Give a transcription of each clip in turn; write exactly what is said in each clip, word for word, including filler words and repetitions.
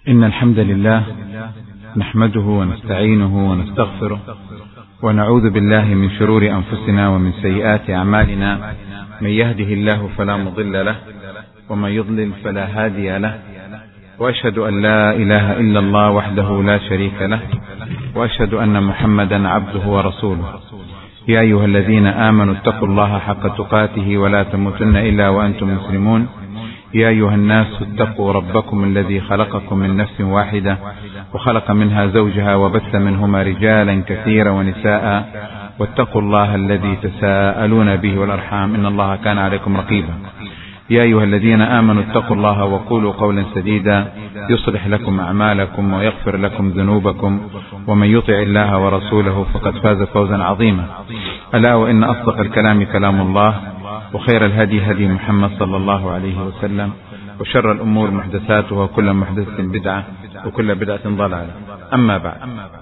إن الحمد لله نحمده ونستعينه ونستغفره ونعوذ بالله من شرور أنفسنا ومن سيئات أعمالنا. من يهده الله فلا مضل له ومن يضلل فلا هادي له، وأشهد أن لا إله إلا الله وحده لا شريك له، وأشهد أن محمدا عبده ورسوله. يا أيها الذين آمنوا اتقوا الله حق تقاته ولا تموتن إلا وأنتم مسلمون. يا أيها الناس اتقوا ربكم الذي خلقكم من نفس واحدة وخلق منها زوجها وبث منهما رجالا كثيرا ونساء، واتقوا الله الذي تساءلون به والأرحام إن الله كان عليكم رقيبا. يا أيها الذين آمنوا اتقوا الله وقولوا قولا سديدا يصلح لكم أعمالكم ويغفر لكم ذنوبكم، ومن يطع الله ورسوله فقد فاز فوزا عظيما. ألا وإن أصدق الكلام كلام الله، وخير الهدي هدي محمد صلى الله عليه وسلم، وشر الأمور محدثاتها وكل محدثة بدعة وكل بدعة ضلالة. أما بعد،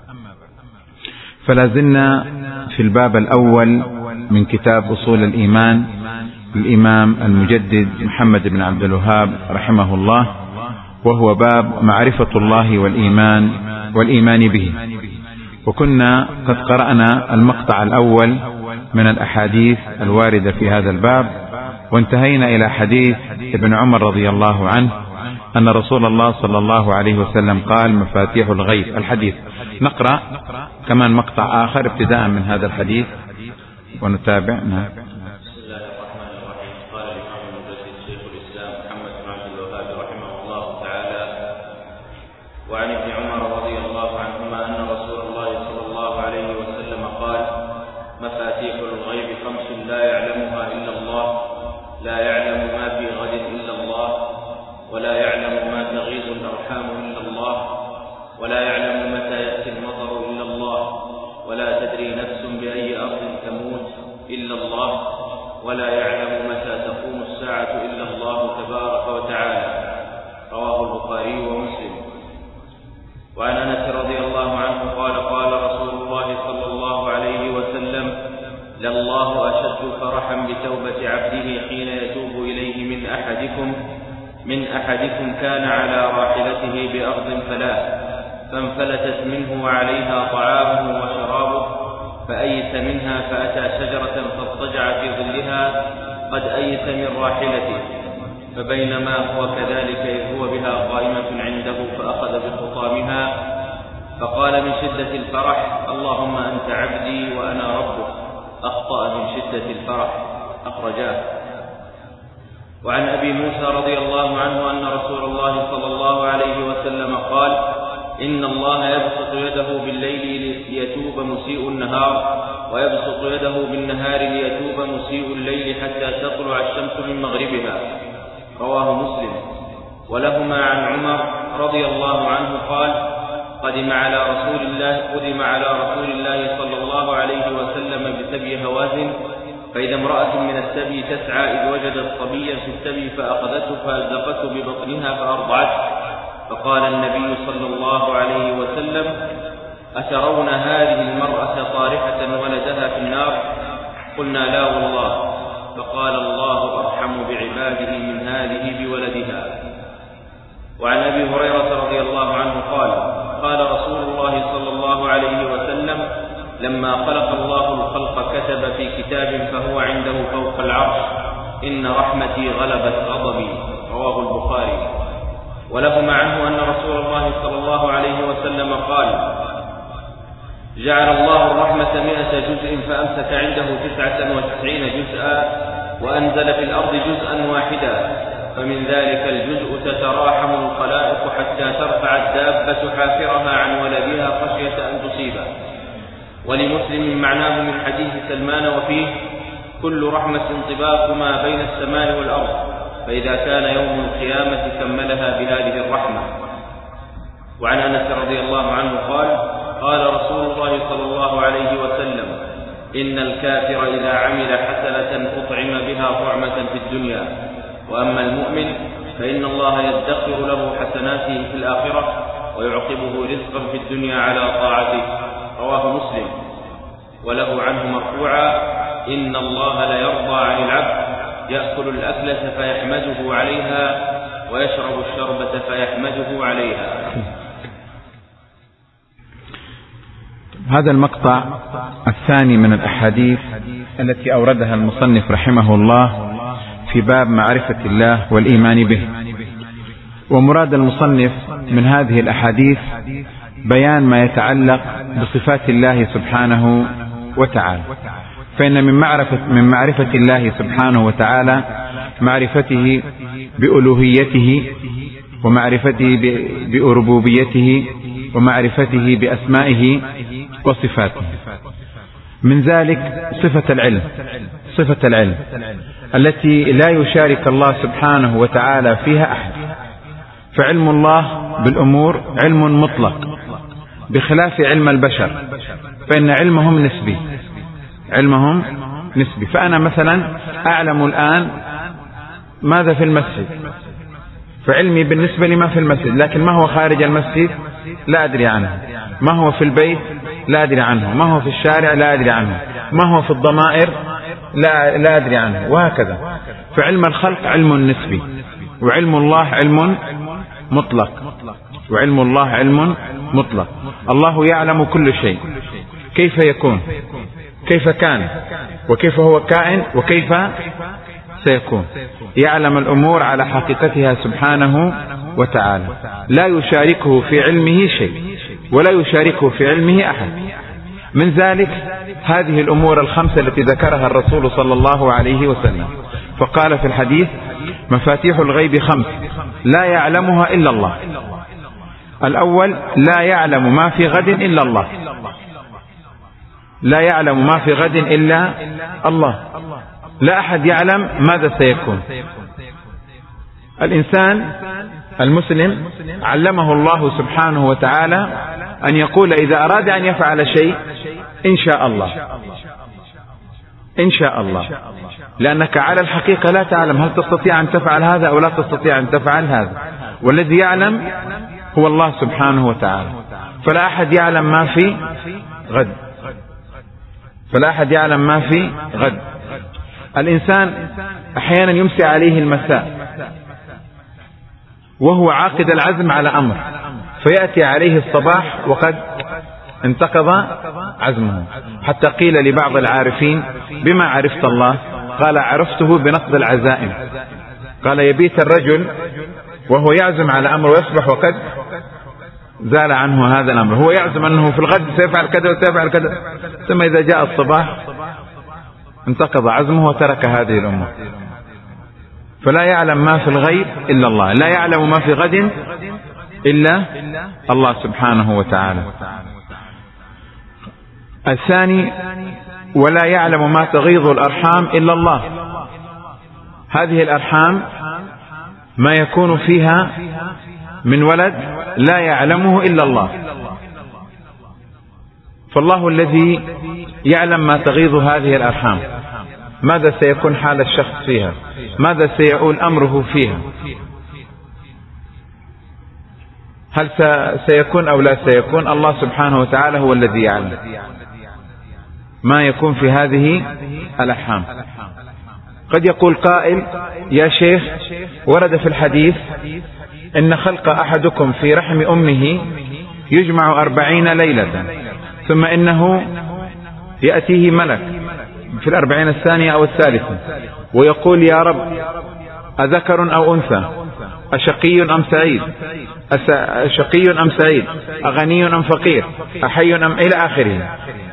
فلا زلنا في الباب الأول من كتاب أصول الإيمان الإمام المجدد محمد بن عبد الوهاب رحمه الله، وهو باب معرفة الله والإيمان والإيمان به. وكنا قد قرأنا المقطع الأول من الأحاديث الواردة في هذا الباب، وانتهينا إلى حديث ابن عمر رضي الله عنه أن رسول الله صلى الله عليه وسلم قال: مفاتيح الغيب. الحديث نقرأ كمان مقطع آخر ابتداء من هذا الحديث ونتابع. وعن ابن عمر رضي الله عنهما أن رسول الله صلى الله عليه وسلم قال: مفاتيح الغيب خمس لا يعلمها إلا الله، لا يعلم ما في غد إلا الله، ولا يعلم ما تغيض الأرحام إلا الله، ولا يعلم متى يأتي المطر إلا الله، ولا تدري نفس بأي أرض تموت إلا الله، ولا يعلم متى تقوم الساعة إلا الله تبارك وتعالى. رواه البخاري ومسلم. وعن أنس رضي الله عنه قال: قال رسول الله صلى الله عليه وسلم: لله أشد فرحا بتوبة عبده حين يتوب إليه من أحدكم من أحدكم كان على راحلته بأرض فلاة فانفلتت منه وعليها طعامه وشرابه، فأيس منها فأتى شجرة فاضطجع في ظلها قد أيس من راحلته، فبينما هو كذلك إذ هو بها قائمة عنده فأخذ بخطامها فقال من شدة الفرح: اللهم أنت عبدي وأنا ربك. أخطأ من شدة الفرح. أخرجاه. وعن أبي موسى رضي الله عنه أن رسول الله صلى الله عليه وسلم قال: إن الله يبسط يده بالليل ليتوب مسيء النهار، ويبسط يده بالنهار ليتوب مسيء الليل حتى تطلع الشمس من مغربها. رواه مسلم. ولهما عن عمر رضي الله عنه قال: قدم على رسول الله قدم على رسول الله صلى الله عليه وسلم بسبي هوازن، فإذا امرأة من السبي تسعى إذ وجدت صبيا في السبي فأخذته فألزقته ببطنها فأرضعته، فقال النبي صلى الله عليه وسلم: أترون هذه المرأة طارحة ولدها في النار؟ قلنا: لا والله. فقال: الله أرحم بعباده من هذه بولدها. وعن أبي هريرة رضي الله عنه قال: قال رسول الله صلى الله عليه وسلم: لما خلق الله الخلق كتب في كتاب فهو عنده فوق العرش: إن رحمتي غلبت غضبي. رواه البخاري. ولهما عنه أن رسول الله صلى الله عليه وسلم قال: جعل الله الرحمة مئة جزء فأمسك عنده تسعة وتسعين جزءا، وأنزل في الأرض جزءا واحدا، فمن ذلك الجزء تتراحم الخلائق حتى ترفع الدابة حافرها عن ولدها خشية أن تصيبه. ولمسلم معناه من حديث سلمان وفيه: كل رحمة طباق ما بين السماء والأرض، فإذا كان يوم القيامة كملها بهذه الرحمة. وعن أنس رضي الله عنه قال: قال رسول الله صلى الله عليه وسلم: إن الكافر إذا عمل حسنة أطعم بها طعمة في الدنيا، وأما المؤمن فإن الله يدخر له حسناته في الآخرة ويعقبه رزقا في الدنيا على طاعته. رواه مسلم. وله عنه مرفوعا: إن الله ليرضى عن العبد يأكل الأكلة فيحمده عليها ويشرب الشربة فيحمده عليها. هذا المقطع الثاني من الأحاديث التي أوردها المصنف رحمه الله في باب معرفة الله والإيمان به. ومراد المصنف من هذه الأحاديث بيان ما يتعلق بصفات الله سبحانه وتعالى، فإن من معرفة, من معرفة الله سبحانه وتعالى معرفته بألوهيته، ومعرفته بربوبيته، ومعرفته بأسمائه وصفاته. من ذلك صفة العلم، صفة العلم التي لا يشارك الله سبحانه وتعالى فيها أحد. فعلم الله بالأمور علم مطلق بخلاف علم البشر، فإن علمهم نسبي، علمهم نسبي. فأنا مثلا أعلم الآن ماذا في المسجد، فعلمي بالنسبة لما في المسجد، لكن ما هو خارج المسجد لا أدري عنه، ما هو في البيت لا أدري عنه، ما هو في الشارع لا أدري عنه، ما هو في الضمائر لا, لا أدري عنه، وهكذا. فعلم الخلق علم نسبي، وعلم الله علم مطلق، وعلم الله علم مطلق. الله يعلم كل شيء، كيف يكون، كيف كان، وكيف هو كائن، وكيف سيكون. يعلم الأمور على حقيقتها سبحانه وتعالى، لا يشاركه في علمه شيء، ولا يشاركه في علمه أحد. من ذلك هذه الأمور الخمسة التي ذكرها الرسول صلى الله عليه وسلم، فقال في الحديث: مفاتيح الغيب خمس لا يعلمها إلا الله. الأول: لا يعلم ما في غد إلا الله، لا يعلم ما في غد إلا الله، لا أحد يعلم ماذا سيكون. الإنسان المسلم علمه الله سبحانه وتعالى أن يقول إذا أراد أن يفعل شيء: إن شاء الله، إن شاء الله، لأنك على الحقيقة لا تعلم هل تستطيع أن تفعل هذا أو لا تستطيع أن تفعل هذا، والذي يعلم هو الله سبحانه وتعالى. فلا أحد يعلم ما في غد، فلا أحد يعلم ما في غد. الإنسان أحيانا يمسي عليه المساء وهو عاقد العزم على أمر، فيأتي عليه الصباح وقد انتقض عزمه، حتى قيل لبعض العارفين: بما عرفت الله؟ قال: عرفته بنقض العزائم. قال: يبيت الرجل وهو يعزم على أمر ويصبح وقد زال عنه هذا الأمر، هو يعزم أنه في الغد سيفعل كذا وسيفعل كذا، ثم إذا جاء الصباح انتقض عزمه وترك هذه الأمور. فلا يعلم ما في الغيب إلا الله، لا يعلم ما في غد إلا الله سبحانه وتعالى. الثاني: ولا يعلم ما تغيض الأرحام إلا الله. هذه الأرحام ما يكون فيها من ولد لا يعلمه إلا الله، فالله الذي يعلم ما تغيض هذه الأرحام، ماذا سيكون حال الشخص فيها، ماذا سيؤول أمره فيها، هل سيكون أو لا سيكون، الله سبحانه وتعالى هو الذي يعلم ما يكون في هذه الأرحام. قد يقول قائل: يا شيخ، ورد في الحديث إن خلق أحدكم في رحم أمه يجمع أربعين ليلة، ثم إنه يأتيه ملك في الأربعين الثانية أو الثالثة ويقول: يا رب، أذكر أو أنثى، أشقي أم سعيد، أشقي أم سعيد، أغني أم فقير، أحي أم، إلى آخره.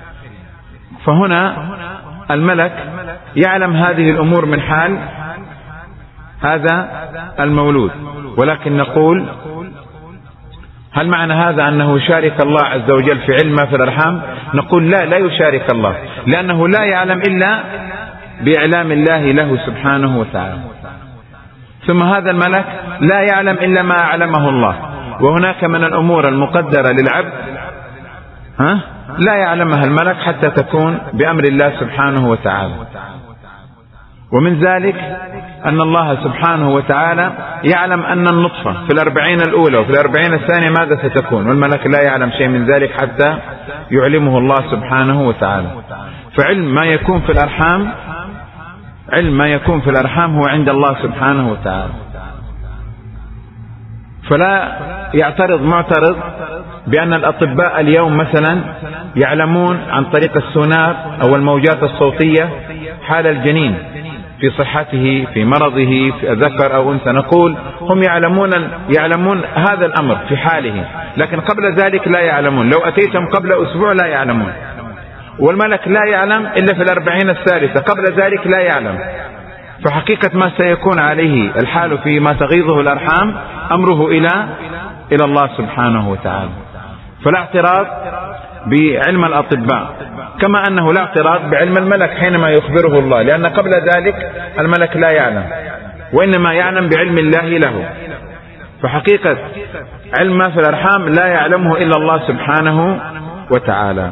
فهنا الملك يعلم هذه الأمور من حال هذا المولود، ولكن نقول: هل معنى هذا أنه يشارك الله عز وجل في علم ما في الأرحام؟ نقول: لا، لا يشارك الله، لأنه لا يعلم إلا بإعلام الله له سبحانه وتعالى. ثم هذا الملك لا يعلم إلا ما أعلمه الله، وهناك من الأمور المقدرة للعبد ها لا يعلمها الملك حتى تكون بأمر الله سبحانه وتعالى. ومن ذلك أن الله سبحانه وتعالى يعلم أن النطفة في الأربعين الأولى وفي الأربعين الثانية ماذا ستكون، والملك لا يعلم شيء من ذلك حتى يعلمه الله سبحانه وتعالى. فعلم ما يكون في الأرحام، علم ما يكون في الأرحام هو عند الله سبحانه وتعالى. فلا يعترض معترض بأن الأطباء اليوم مثلا يعلمون عن طريق السونار أو الموجات الصوتية حال الجنين في صحته، في مرضه، في ذكر أو أنثى. نقول هم يعلمون يعلمون هذا الأمر في حاله، لكن قبل ذلك لا يعلمون. لو أتيتم قبل أسبوع لا يعلمون، والملك لا يعلم إلا في الأربعين الثالثة، قبل ذلك لا يعلم. فحقيقة ما سيكون عليه الحال فيما تغيظه الأرحام أمره إلى إلى الله سبحانه وتعالى. فلا اعتراض بعلم الأطباء، كما أنه لا اعتراض بعلم الملك حينما يخبره الله، لأن قبل ذلك الملك لا يعلم، وإنما يعلم بعلم الله له. فحقيقة علم ما في الأرحام لا يعلمه إلا الله سبحانه وتعالى.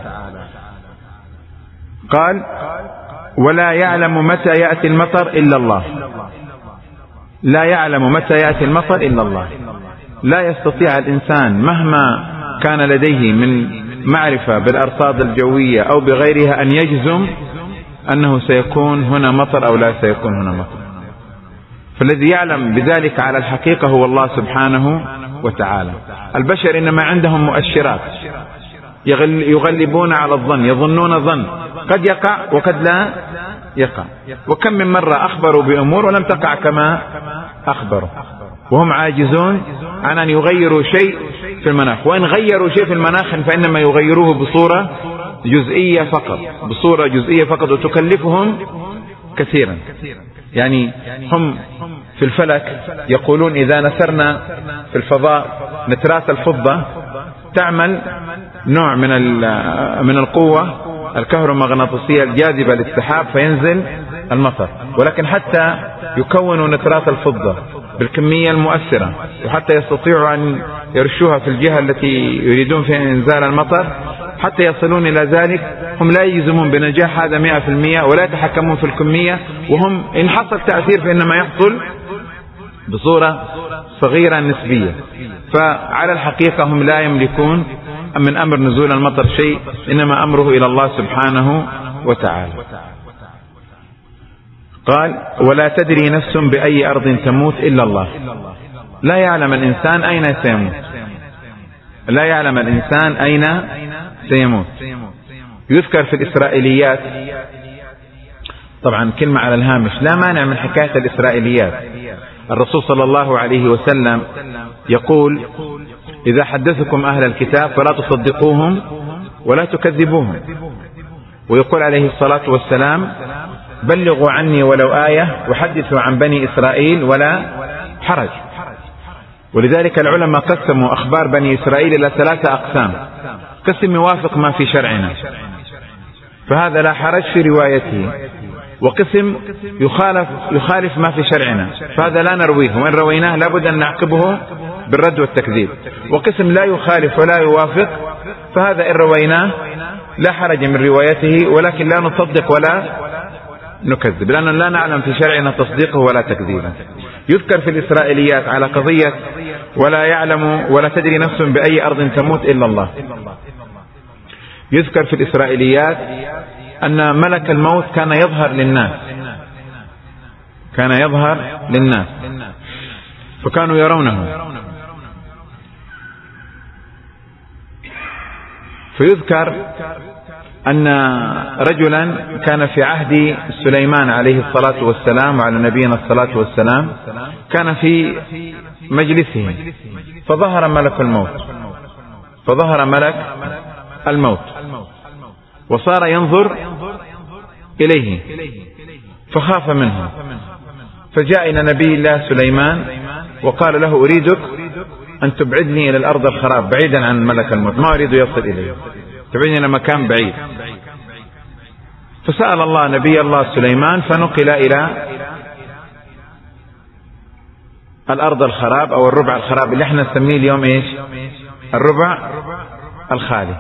قال ولا يعلم متى يأتي المطر إلا الله. لا يعلم متى يأتي المطر إلا الله. لا يستطيع الإنسان مهما كان لديه من معرفة بالأرصاد الجوية أو بغيرها أن يجزم أنه سيكون هنا مطر أو لا سيكون هنا مطر. فالذي يعلم بذلك على الحقيقة هو الله سبحانه وتعالى. البشر إنما عندهم مؤشرات يغلبون على الظن، يظنون ظن قد يقع وقد لا يقع. وكم من مرة أخبروا بأمور ولم تقع كما أخبروا، وهم عاجزون عن أن يغيروا شيء في المناخ. وإن غيروا شيء في المناخ فإنما يغيروه بصورة جزئية فقط، بصورة جزئية فقط، وتكلفهم كثيرا. يعني هم في الفلك يقولون إذا نثرنا في الفضاء نترات الفضة تعمل نوع من من القوة الكهرومغناطيسية الجاذبة للسحاب فينزل المطر. ولكن حتى يكونوا نترات الفضة بالكمية المؤثرة وحتى يستطيعوا أن يرشوها في الجهة التي يريدون فيها إنزال المطر، حتى يصلون إلى ذلك هم لا يجزمون بنجاح هذا مئة في المئة ولا يتحكمون في الكمية. وهم إن حصل تأثير فإنما يحصل بصورة صغيرة نسبية. فعلى الحقيقة هم لا يملكون من أمر نزول المطر شيء، إنما أمره إلى الله سبحانه وتعالى. قال ولا تدري نفس بأي أرض تموت إلا الله. لا يعلم الإنسان أين سيموت، لا يعلم الإنسان أين سيموت. يذكر في الإسرائيليات، طبعا كلمة على الهامش، لا مانع من حكاية الإسرائيليات. الرسول صلى الله عليه وسلم يقول إذا حدثكم أهل الكتاب فلا تصدقوهم ولا تكذبوهم. ويقول عليه الصلاة والسلام بلغوا عني ولو آية وحدثوا عن بني إسرائيل ولا حرج. ولذلك العلماء قسموا أخبار بني إسرائيل إلى ثلاثة أقسام. قسم يوافق ما في شرعنا فهذا لا حرج في روايته، وقسم يخالف, يخالف ما في شرعنا فهذا لا نرويه، وإن رويناه لابد أن نعقبه بالرد والتكذيب. وقسم لا يخالف ولا يوافق فهذا إن رويناه لا حرج من روايته، ولكن لا نصدق ولا نكذب، لأننا لا نعلم في شرعنا تصديقه ولا تكذيبه. يذكر في الإسرائيليات على قضية ولا يعلم ولا تدري نفس بأي أرض تموت إلا الله. يذكر في الإسرائيليات أن ملك الموت كان يظهر للناس، كان يظهر للناس فكانوا يرونه. فيذكر أن رجلا كان في عهد سليمان عليه الصلاة والسلام وعلى نبينا الصلاة والسلام، كان في مجلسه فظهر ملك الموت، فظهر ملك الموت وصار ينظر إليه فخاف منه، فجاء إلى نبي الله سليمان وقال له أريدك أن تبعدني إلى الأرض الخراب بعيدا عن ملك الموت، ما أريد يصل إليه، تبعدني إلى مكان بعيد. فسأل الله نبي الله سليمان فنقل إلى الأرض الخراب أو الربع الخراب اللي احنا نسميه اليوم إيش؟ الربع الخالي.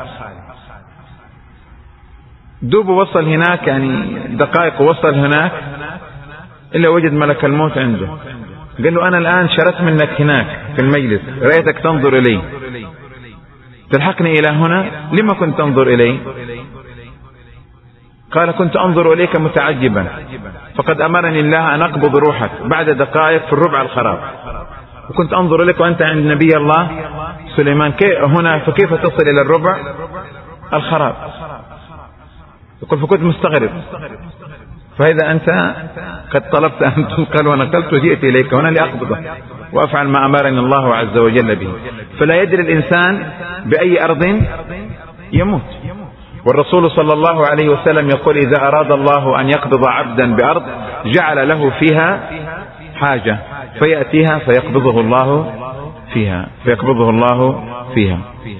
دوب وصل هناك يعني دقائق وصل هناك إلا وجد ملك الموت عنده. قال له أنا الآن شرت منك هناك في المجلس، رأيتك تنظر إلي، تلحقني إلى هنا، لما كنت تنظر إلي؟ قال كنت أنظر إليك متعجبا فقد أمرني الله أن أقبض روحك بعد دقائق في الربع الخراب، وكنت أنظر إليك وأنت عند نبي الله سليمان هنا فكيف تصل إلى الربع؟ الخراب. يقول فكنت مستغرب، فإذا أنت قد طلبت أن تنقل ونقلت وجئت إليك هنا لأقبضه وأفعل ما أمرني الله عز وجل به. فلا يدري الإنسان بأي أرض يموت. والرسول صلى الله عليه وسلم يقول إذا أراد الله أن يقبض عبدا بأرض جعل له فيها حاجة فيأتيها فيقبضه الله فيها فيقبضه الله فيها.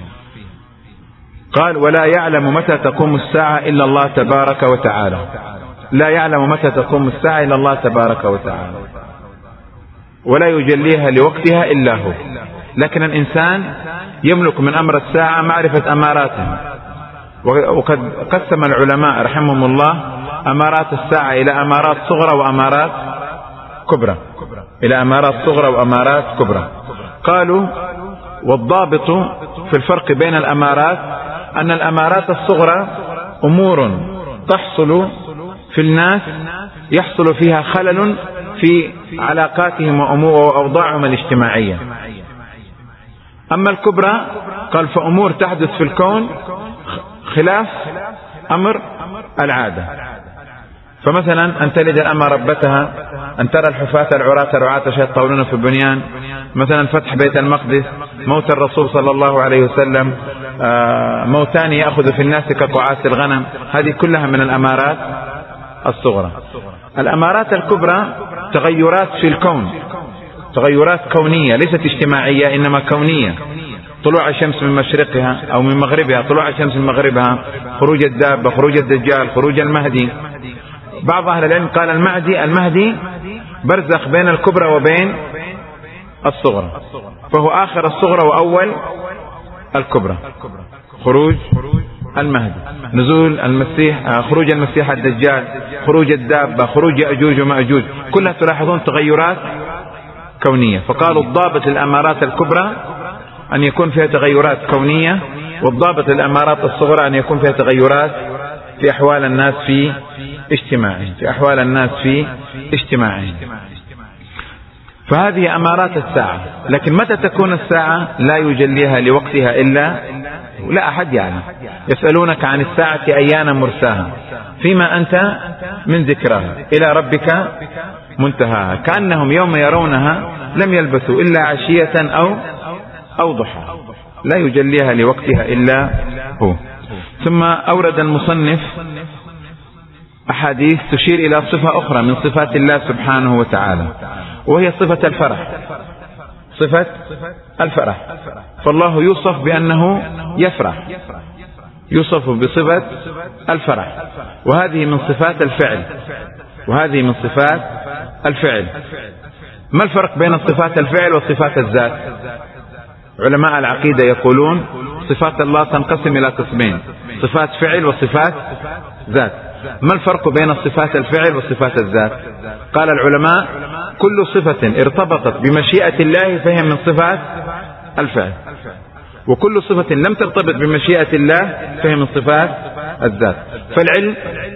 قال ولا يعلم متى تقوم الساعة إلا الله تبارك وتعالى. لا يعلم متى تقوم الساعة إلا الله تبارك وتعالى، ولا يجليها لوقتها إلا هو. لكن الإنسان يملك من أمر الساعة معرفة أماراتها، وقد قسم العلماء رحمهم الله أمارات الساعة إلى أمارات صغرى وأمارات كبرى إلى أمارات صغرى وأمارات كبرى. قالوا والضابط في الفرق بين الأمارات أن الأمارات الصغرى أمور تحصل في الناس يحصل فيها خلل في علاقاتهم وأوضاعهم الاجتماعية. أما الكبرى قال فأمور تحدث في الكون خلاف أمر العادة. فمثلا أن تلد الأمة ربتها، أن ترى الحفاة العراة رعاة يطولون في البنيان، مثلا فتح بيت المقدس، موت الرسول صلى الله عليه وسلم، موتان يأخذ في الناس كقعاس الغنم. هذه كلها من الأمارات الصغرى. الأمارات الكبرى تغيرات في الكون، تغيرات كونية ليست اجتماعية إنما كونية. طلوع الشمس من مشرقها أو من مغربها، طلوع الشمس من مغربها، خروج الدابة، خروج الدجال، خروج المهدي. بعض أهل العلم قال المهدي المهدي برزخ بين الكبرى وبين الصغرى، فهو آخر الصغرى وأول الكبرى. خروج المهدي، نزول المسيح، خروج المسيح الدجال، خروج الدابة، خروج يأجوج ومأجوج، كلها تلاحظون تغيرات كونية. فقالوا الضابط للأمارات الكبرى أن يكون فيها تغيرات كونية، والضابط للأمارات الصغرى أن يكون فيها تغيرات في أحوال الناس في اجتماعهم في أحوال الناس في اجتماعهم. فهذه أمارات الساعة. لكن متى تكون الساعة؟ لا يجليها لوقتها إلا لا أحد يعلم. يسألونك عن الساعة أيان مرساها فيما أنت من ذكرها إلى ربك منتهاها كأنهم يوم يرونها لم يلبثوا إلا عشية أو أو ضحى. لا يجليها لوقتها إلا هو. ثم أورد المصنف أحاديث تشير إلى صفة أخرى من صفات الله سبحانه وتعالى، وهي صفة الفرح. صفة الفرح، فالله يوصف بأنه يفرح، يوصف بصفة الفرح، وهذه من صفات الفعل وهذه من صفات الفعل. ما الفرق بين صفات الفعل وصفات الذات؟ علماء العقيدة يقولون صفات الله تنقسم إلى قسمين، صفات فعل وصفات ذات. ما الفرق بين صفات الفعل وصفات الذات؟ قال العلماء كل صفة ارتبطت بمشيئة الله فهي من صفات الفعل، وكل صفة لم ترتبط بمشيئة الله فهي من صفات الذات. فالعلم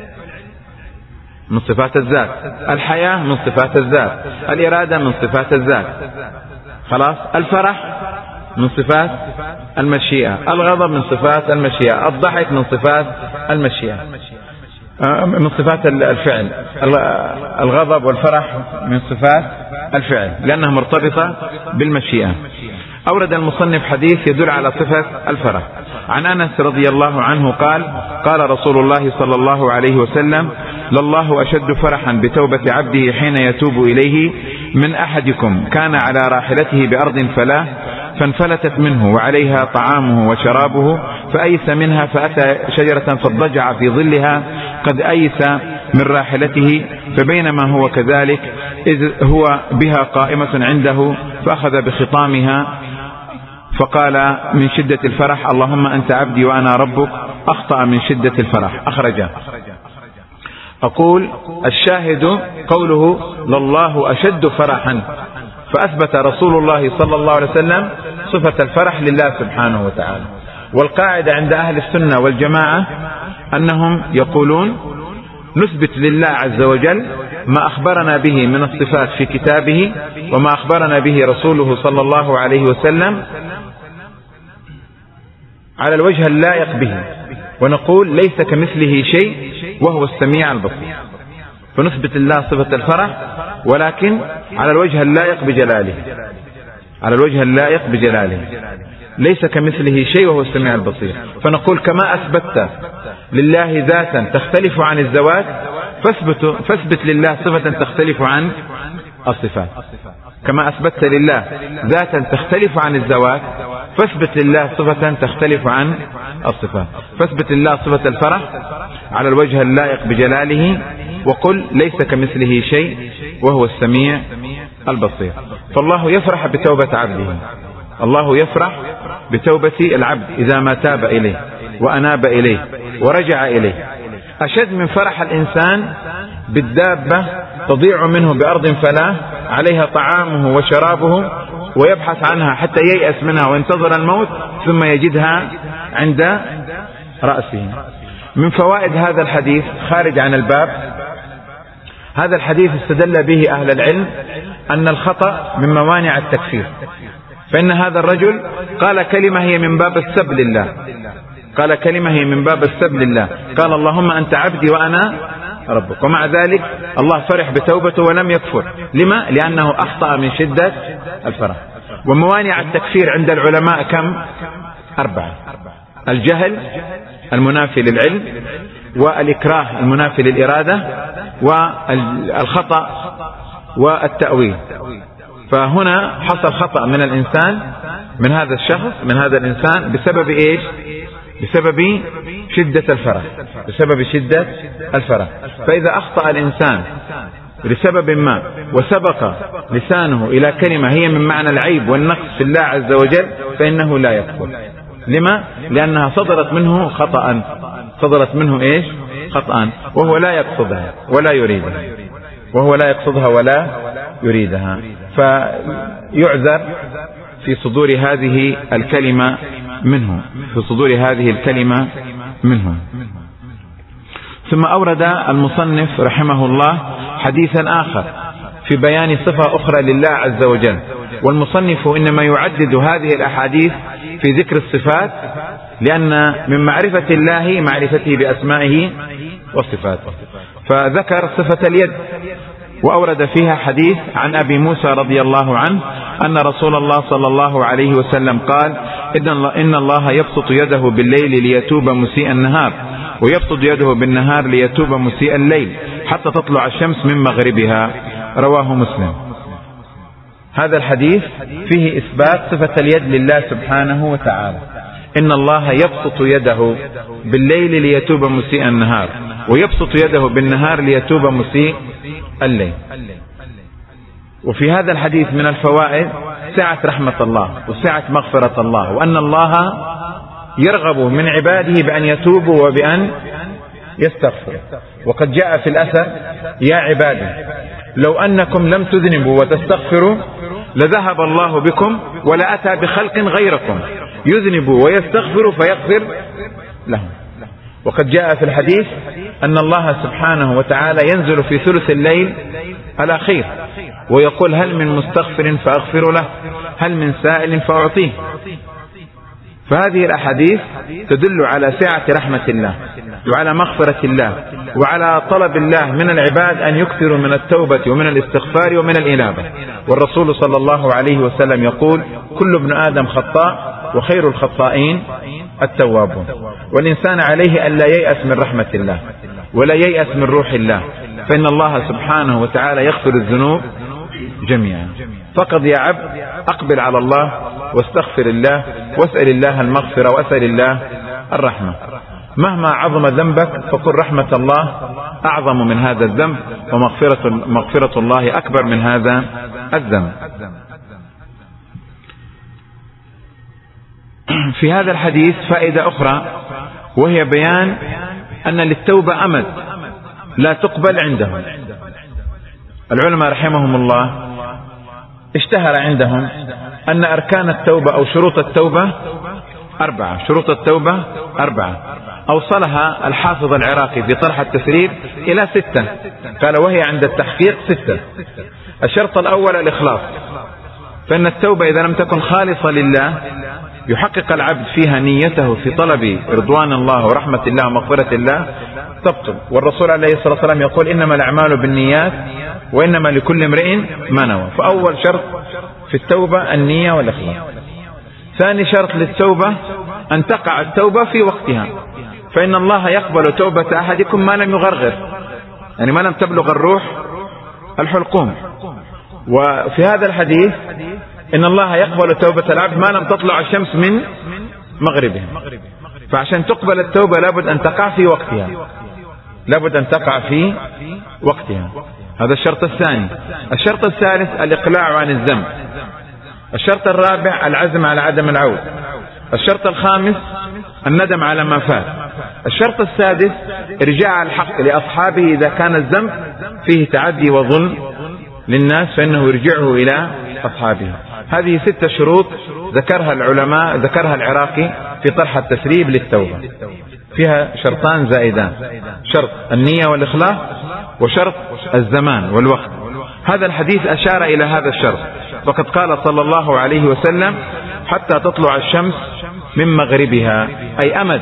من صفات الذات، الحياة من صفات الذات، الإرادة من صفات الذات، خلاص. الفرح من صفات المشيئة، الغضب من صفات المشيئة، الضحك من صفات المشيئة، من صفات الفعل. الغضب والفرح من صفات الفعل لأنها مرتبطة بالمشيئة. أورد المصنف حديث يدل على صفة الفرح. عن أنس رضي الله عنه قال قال رسول الله صلى الله عليه وسلم لله أشد فرحا بتوبة عبده حين يتوب إليه من أحدكم كان على راحلته بأرض فلا فانفلتت منه وعليها طعامه وشرابه فأيس منها فأتى شجرة فاضطجع في ظلها قد أيس من راحلته فبينما هو كذلك إذ هو بها قائمة عنده فأخذ بخطامها فقال من شدة الفرح اللهم أنت عبدي وأنا ربك أخطأ من شدة الفرح. أخرجه. أقول الشاهد قوله لله أشد فرحا، فأثبت رسول الله صلى الله عليه وسلم صفة الفرح لله سبحانه وتعالى. والقاعدة عند أهل السنة والجماعة أنهم يقولون نثبت لله عز وجل ما أخبرنا به من الصفات في كتابه وما أخبرنا به رسوله صلى الله عليه وسلم على الوجه اللائق به، ونقول ليس كمثله شيء وهو السميع البصير، فنثبت الله صفة الفرح ولكن على الوجه اللائق بجلاله، على الوجه اللائق بجلاله، ليس كمثله شيء وهو السميع البصير. فنقول كما أثبت لله ذاتا تختلف عن الذوات فاثبت, فاثبت لله صفة تختلف عن الصفات. كما أثبت لله ذاتا تختلف عن الذوات فاثبت لله صفة تختلف عن الصفات. فاثبت لله صفة الفرح على الوجه اللائق بجلاله، وقل ليس كمثله شيء وهو السميع البصير. فالله يفرح بتوبة عبده، الله يفرح بتوبة العبد إذا ما تاب إليه وأناب إليه ورجع إليه، أشد من فرح الإنسان بالدابة تضيع منه بأرض فلاة عليها طعامه وشرابه ويبحث عنها حتى ييأس منها وينتظر الموت ثم يجدها عند رأسه. من فوائد هذا الحديث خارج عن الباب، هذا الحديث استدل به أهل العلم أن الخطأ من موانع التكفير، فإن هذا الرجل قال كلمة هي من باب السب لله، قال كلمة هي من باب السب لله، قال اللهم أنت عبدي وأنا ربك، ومع ذلك الله فرح بتوبته ولم يكفر. لما؟ لأنه أخطأ من شدة الفرح. وموانع التكفير عند العلماء كم؟ أربعة: الجهل المنافي للعلم، والإكراه المنافي للإرادة، والخطأ، والتأويل. فهنا حصل خطأ من الإنسان، من هذا الشخص، من هذا الإنسان بسبب إيش؟ بسبب شدة الفرح، بسبب شدة الفرح. فإذا أخطأ الإنسان لسبب ما وسبق لسانه إلى كلمة هي من معنى العيب والنقص في الله عز وجل فإنه لا يكفر. لما؟ لأنها صدرت منه خطأ، صدرت منه إيش؟ خطأ، وهو لا يقصدها ولا يريدها، وهو لا يقصدها ولا يريدها، فيعذر في صدور هذه الكلمة منه، في صدور هذه الكلمة منه. ثم أورد المصنف رحمه الله حديثا آخر في بيان صفة أخرى لله عز وجل، والمصنف إنما يعدد هذه الأحاديث في ذكر الصفات لأن من معرفة الله معرفته بأسمائه وصفاته. فذكر صفة اليد وأورد فيها حديث عن أبي موسى رضي الله عنه أن رسول الله صلى الله عليه وسلم قال إن الله يبسط يده بالليل ليتوب مسيء النهار، ويبسط يده بالنهار ليتوب مسيء الليل حتى تطلع الشمس من مغربها، رواه مسلم. هذا الحديث فيه إثبات صفة اليد لله سبحانه وتعالى، إن الله يبسط يده بالليل ليتوب مسيء النهار، ويبسط يده بالنهار ليتوب مسيء الليل. وفي هذا الحديث من الفوائد سعة رحمة الله وسعة مغفرة الله، وأن الله يرغب من عباده بأن يتوبوا وبأن يستغفروا. وقد جاء في الأثر يا عبادي لو أنكم لم تذنبوا وتستغفروا لذهب الله بكم ولأتى بخلق غيركم يذنبوا ويستغفروا فيغفر لهم. وقد جاء في الحديث أن الله سبحانه وتعالى ينزل في ثلث الليل الأخير ويقول هل من مستغفر فأغفر له، هل من سائل فأعطيه. فهذه الأحاديث تدل على سعة رحمة الله وعلى مغفرة الله وعلى طلب الله من العباد أن يكثروا من التوبة ومن الاستغفار ومن الإنابة. والرسول صلى الله عليه وسلم يقول كل ابن آدم خطاء وخير الخطائين التوابون. والإنسان عليه أن لا ييأس من رحمة الله ولا ييأس من روح الله، فإن الله سبحانه وتعالى يغفر الذنوب جميعا. فقد يا عبد أقبل على الله واستغفر الله واسأل الله المغفرة واسأل الله الرحمة. مهما عظم ذنبك فقل رحمة الله أعظم من هذا الذنب، ومغفرة مغفرة الله أكبر من هذا الذنب. في هذا الحديث فائدة أخرى، وهي بيان أن للتوبة أمد لا تقبل عندهم. العلماء رحمهم الله اشتهر عندهم أن أركان التوبة أو شروط التوبة أربعة، شروط التوبة أربعة، أوصلها الحافظ العراقي في طرح التسرير إلى ستة، قال وهي عند التحقيق ستة. الشرط الأول الإخلاص، فإن التوبة إذا لم تكن خالصة لله يحقق العبد فيها نيته في طلب رضوان الله ورحمة الله ومغفرة الله تبطل. والرسول عليه الصلاة والسلام يقول إنما الأعمال بالنيات وإنما لكل امرئ ما نوى. فأول شرط في التوبة النية والإخلاص. ثاني شرط للتوبة أن تقع التوبة في وقتها، فإن الله يقبل توبة أحدكم ما لم يغرغر، يعني ما لم تبلغ الروح الحلقوم. وفي هذا الحديث إن الله يقبل توبة العبد ما لم تطلع الشمس من مغربها. فعشان تقبل التوبة لابد أن تقع في وقتها، لابد أن تقع في وقتها. هذا الشرط الثاني. الشرط الثالث الإقلاع عن الذنب. الشرط الرابع العزم على عدم العود. الشرط الخامس الندم على ما فات. الشرط السادس إرجاع الحق لأصحابه إذا كان الذنب فيه تعدي وظلم للناس فإنه يرجعه إلى أصحابه. هذه ستة شروط ذكرها العلماء، ذكرها العراقي في طرح التسريب للتوبة، فيها شرطان زائدان، شرط النية والإخلاص وشرط الزمان والوقت. هذا الحديث أشار إلى هذا الشرط، فقد قال صلى الله عليه وسلم حتى تطلع الشمس من مغربها، أي أمد،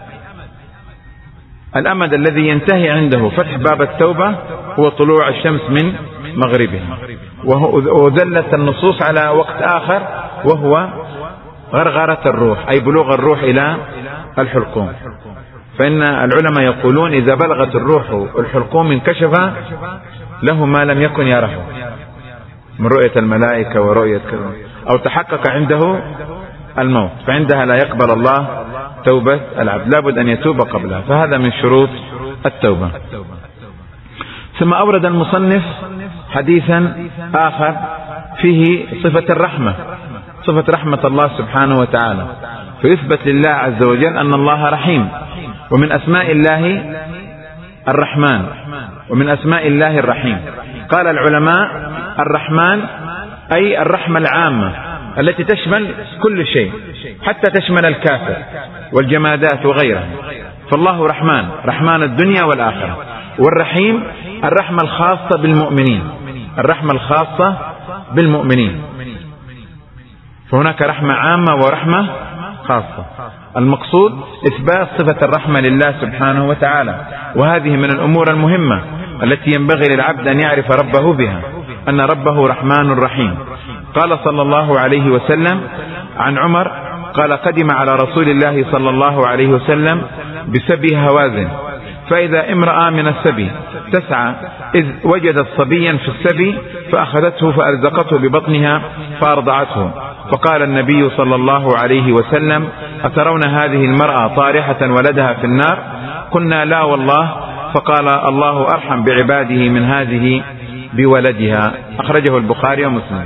الأمد الذي ينتهي عنده فتح باب التوبة هو طلوع الشمس من مغربها. ودلت النصوص على وقت آخر وهو غرغرة الروح، أي بلوغ الروح إلى الحلقوم. فإن العلماء يقولون إذا بلغت الروح الحلقوم انكشف له ما لم يكن يره من رؤية الملائكة ورؤية كذا، أو تحقق عنده الموت، فعندها لا يقبل الله توبة العبد، لابد أن يتوب قبلها. فهذا من شروط التوبة. ثم أورد المصنف حديثا آخر فيه صفة الرحمة، صفة رحمة الله سبحانه وتعالى، فيثبت لله عز وجل أن الله رحيم، ومن أسماء الله الرحمن، ومن أسماء الله الرحيم. قال العلماء الرحمن أي الرحمة العامة التي تشمل كل شيء، حتى تشمل الكافر والجمادات وغيرها. فالله رحمن، رحمن الدنيا والآخرة. والرحيم الرحمة الخاصة بالمؤمنين، الرحمة الخاصة بالمؤمنين. فهناك رحمة عامة ورحمة خاصة. المقصود إثبات صفة الرحمة لله سبحانه وتعالى، وهذه من الأمور المهمة التي ينبغي للعبد أن يعرف ربه بها، أن ربه رحمن رحيم. قال صلى الله عليه وسلم عن عمر قال قدم على رسول الله صلى الله عليه وسلم بسبي هوازن، فإذا امرأة من السبي تسعى إذ وجدت صبيا في السبي فأخذته فألزقته ببطنها فأرضعته، فقال النبي صلى الله عليه وسلم أترون هذه المرأة طارحة ولدها في النار؟ قلنا لا والله، فقال الله أرحم بعباده من هذه بولدها. أخرجه البخاري ومسلم.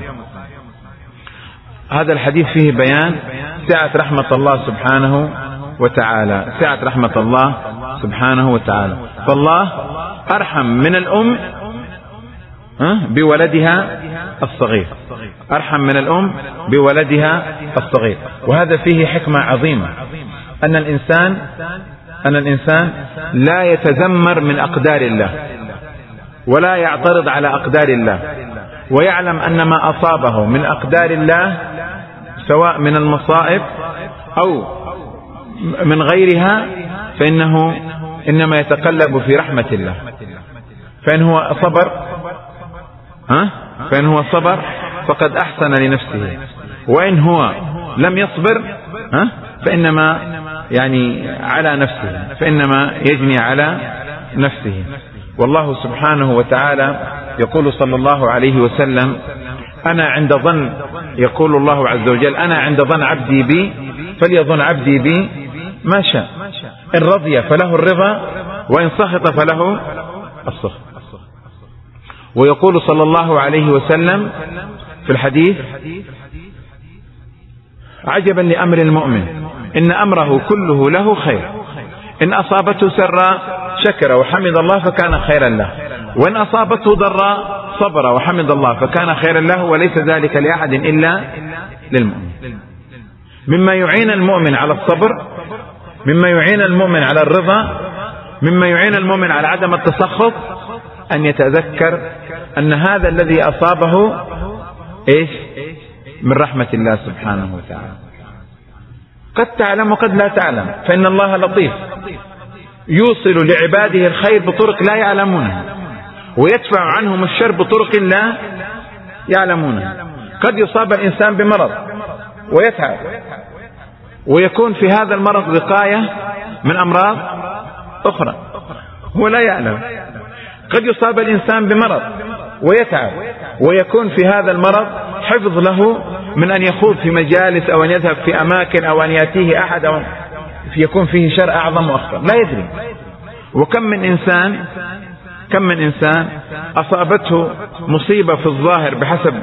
هذا الحديث فيه بيان سعة رحمة الله سبحانه وتعالى، سعة رحمة الله سبحانه وتعالى. فالله أرحم من الأم بولدها الصغير، أرحم من الأم بولدها الصغير. وهذا فيه حكمة عظيمة، أن الإنسان أن الإنسان لا يتذمر من أقدار الله ولا يعترض على أقدار الله، ويعلم أن ما أصابه من أقدار الله سواء من المصائب أو من غيرها فإنه إنما يتقلب في رحمة الله. فإن هو صبر ها فإن هو صبر فقد أحسن لنفسه، وإن هو لم يصبر ها فإنما يعني على نفسه، فإنما يجني على نفسه. والله سبحانه وتعالى يقول صلى الله عليه وسلم أنا عند ظن، يقول الله عز وجل أنا عند ظن عبدي بي فليظن عبدي بي ما شاء، إن رضي فله الرضا وإن سخط فله السخط. ويقول صلى الله عليه وسلم في الحديث عجبا لأمر المؤمن إن أمره كله له خير، إن أصابته سراء شكر وحمد الله فكان خيرا له، وإن أصابته ضراء صبر وحمد الله فكان خيرا له، وليس ذلك لأحد إلا للمؤمن. مما يعين المؤمن على الصبر، مما يعين المؤمن على الرضا، مما يعين المؤمن على عدم التسخط، أن يتذكر أن هذا الذي أصابه إيش من رحمة الله سبحانه وتعالى. قد تعلم وقد لا تعلم، فإن الله لطيف يوصل لعباده الخير بطرق لا يعلمونها، ويدفع عنهم الشر بطرق لا يعلمونها. قد يصاب الإنسان بمرض ويتعب، ويكون في هذا المرض وقاية من أمراض أخرى هو لا يعلم. قد يصاب الإنسان بمرض ويتعب، ويكون في هذا المرض حفظ له من أن يخوض في مجالس أو أن يذهب في أماكن أو أن يأتيه أحد أو يكون فيه شر أعظم وأخطر، لا يدري. وكم من إنسان كم من إنسان أصابته مصيبة في الظاهر بحسب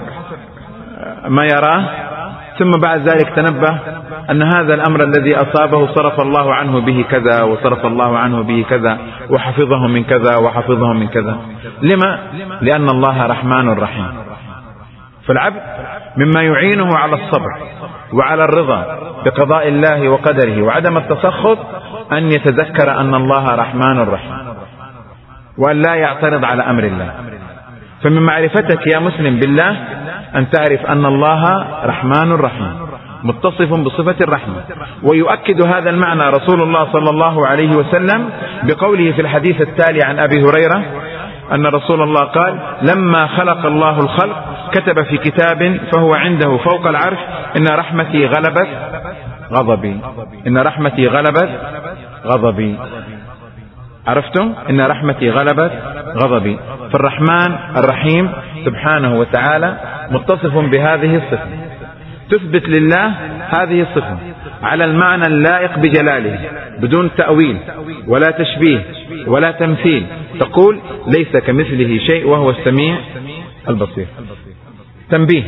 ما يراه، ثم بعد ذلك تنبه أن هذا الأمر الذي أصابه صرف الله عنه به كذا، وصرف الله عنه به كذا، وحفظه من كذا وحفظه من كذا. لما؟ لأن الله رحمن رحيم. فالعبد مما يعينه على الصبر وعلى الرضا بقضاء الله وقدره وعدم التسخط أن يتذكر أن الله رحمن رحيم، وأن لا يعترض على أمر الله. فمن معرفتك يا مسلم بالله أن تعرف أن الله رحمن رحيم متصف بصفة الرحمة. ويؤكد هذا المعنى رسول الله صلى الله عليه وسلم بقوله في الحديث التالي عن أبي هريرة أن رسول الله قال: لما خلق الله الخلق كتب في كتاب فهو عنده فوق العرش: إن رحمتي غلبت غضبي. إن رحمتي غلبت غضبي. عرفتم؟ إن رحمتي غلبت غضبي. فالرحمن الرحيم سبحانه وتعالى متصف بهذه الصفة، تثبت لله هذه الصفة على المعنى اللائق بجلاله بدون تأويل ولا تشبيه ولا تمثيل. تقول: ليس كمثله شيء وهو السميع البصير. تنبيه: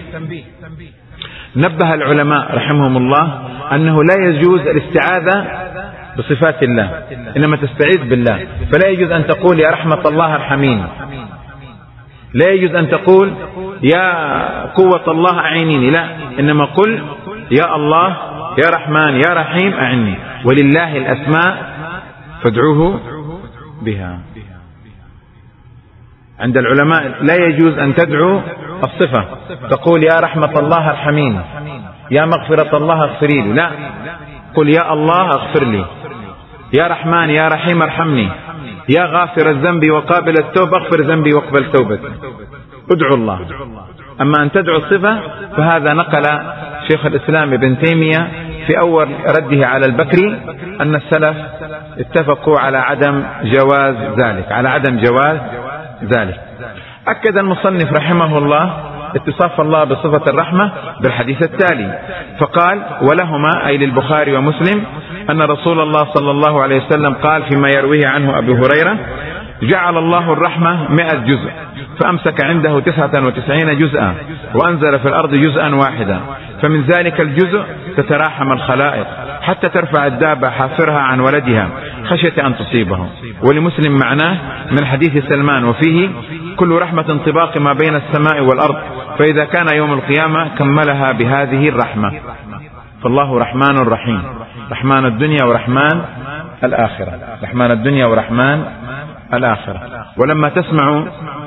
نبه العلماء رحمهم الله أنه لا يجوز الاستعاذة بصفات الله، إنما تستعيذ بالله. فلا يجوز أن تقول: يا رحمة الله ارحميني. لا يجوز أن تقول: يا قوة الله أعينيني. لا، إنما قل: يا الله يا رحمن يا رحيم أعني. ولله الأسماء فادعوه بها. عند العلماء لا يجوز أن تدعو الصفة، تقول: يا رحمة الله ارحميني، يا مغفرة الله اغفري لي. لا، قل: يا الله اغفر لي، يا رحمن يا رحيم ارحمني، يا غافر الذنب وقابل التوبة اغفر ذنبي واقبل توبتي. ادعو الله. أما أن تدعو الصفة فهذا نقل شيخ الإسلام ابن تيمية في أول رده على البكري أن السلف اتفقوا على عدم جواز ذلك على عدم جواز ذلك. أكد المصنف رحمه الله اتصاف الله بصفة الرحمة بالحديث التالي، فقال: ولهما أي للبخاري ومسلم أن رسول الله صلى الله عليه وسلم قال فيما يرويه عنه أبي هريرة: جعل الله الرحمة مئة جزء فأمسك عنده تسعة وتسعين جزءا وأنزل في الأرض جزءا واحدا، فمن ذلك الجزء تتراحم الخلائق حتى ترفع الدابة حافرها عن ولدها خشية أن تصيبه. ولمسلم معناه من حديث سلمان وفيه: كل رحمة طباق ما بين السماء والأرض، فإذا كان يوم القيامة كملها بهذه الرحمة. فالله رحمن رحيم، رحمن الدنيا ورحمن الآخرة، رحمن الدنيا ورحمن الآخرة. ولما تسمعوا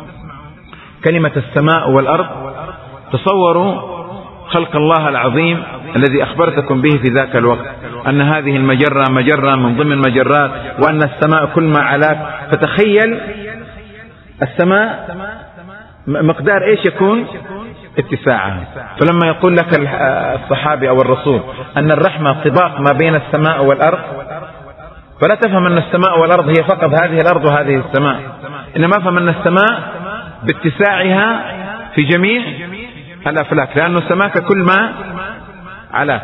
كلمة السماء والأرض تصوروا خلق الله العظيم الذي أخبرتكم به في ذاك الوقت، أن هذه المجرة مجرة من ضمن المجرات، وأن السماء كل ما علاك. فتخيل السماء مقدار إيش يكون اتساعها. فلما يقول لك الصحابي أو الرسول أن الرحمة طباق ما بين السماء والأرض، فلا تفهم أن السماء والأرض هي فقط هذه الأرض وهذه السماء، إنما فهم أن السماء باتساعها في جميع الأفلاك، لأن السماء كل ما علاك.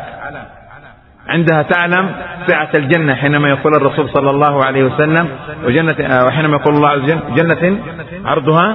عندها تعلم سعة الجنة حينما يقول الرسول صلى الله عليه وسلم: وجنة، وحينما يقول الله عز وجل: جنة عرضها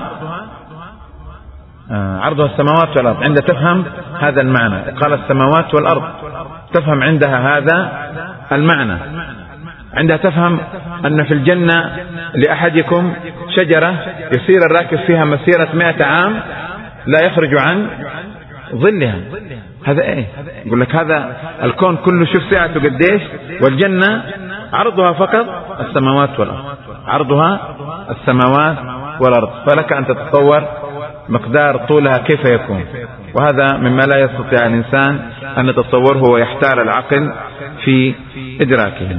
عرضها السماوات والأرض. عند تفهم هذا المعنى قال السماوات والأرض، تفهم عندها هذا المعنى. عندها تفهم أن في الجنة لأحدكم شجرة يسير الراكب فيها مسيرة مئة عام لا يخرج عن ظلها. هذا ايه؟ يقول لك هذا الكون كله شوف سعته قديش، والجنة عرضها فقط السماوات والأرض، عرضها السماوات والأرض. فلك أن تتصور مقدار طولها كيف يكون. وهذا مما لا يستطيع الإنسان أن نتصوره ويحتار العقل في إدراكه.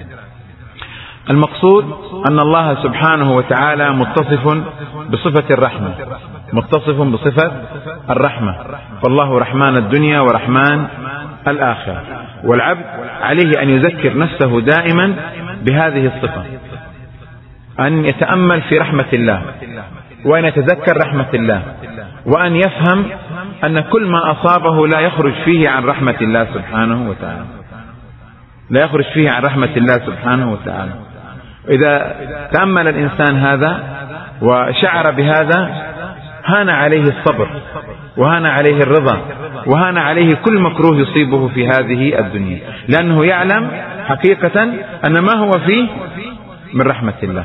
المقصود أن الله سبحانه وتعالى متصف بصفة الرحمة، متصف بصفة الرحمة، فالله رحمن الدنيا ورحمن الآخرة، والعبد عليه أن يذكر نفسه دائما بهذه الصفة، أن يتأمل في رحمة الله، وأن يتذكر رحمة الله، وأن يفهم أن كل ما أصابه لا يخرج فيه عن رحمة الله سبحانه وتعالى، لا يخرج فيه عن رحمة الله سبحانه وتعالى. إذا تأمل الإنسان هذا وشعر بهذا هان عليه الصبر، وهان عليه الرضا، وهان عليه كل مكروه يصيبه في هذه الدنيا، لأنه يعلم حقيقة أن ما هو فيه من رحمة الله،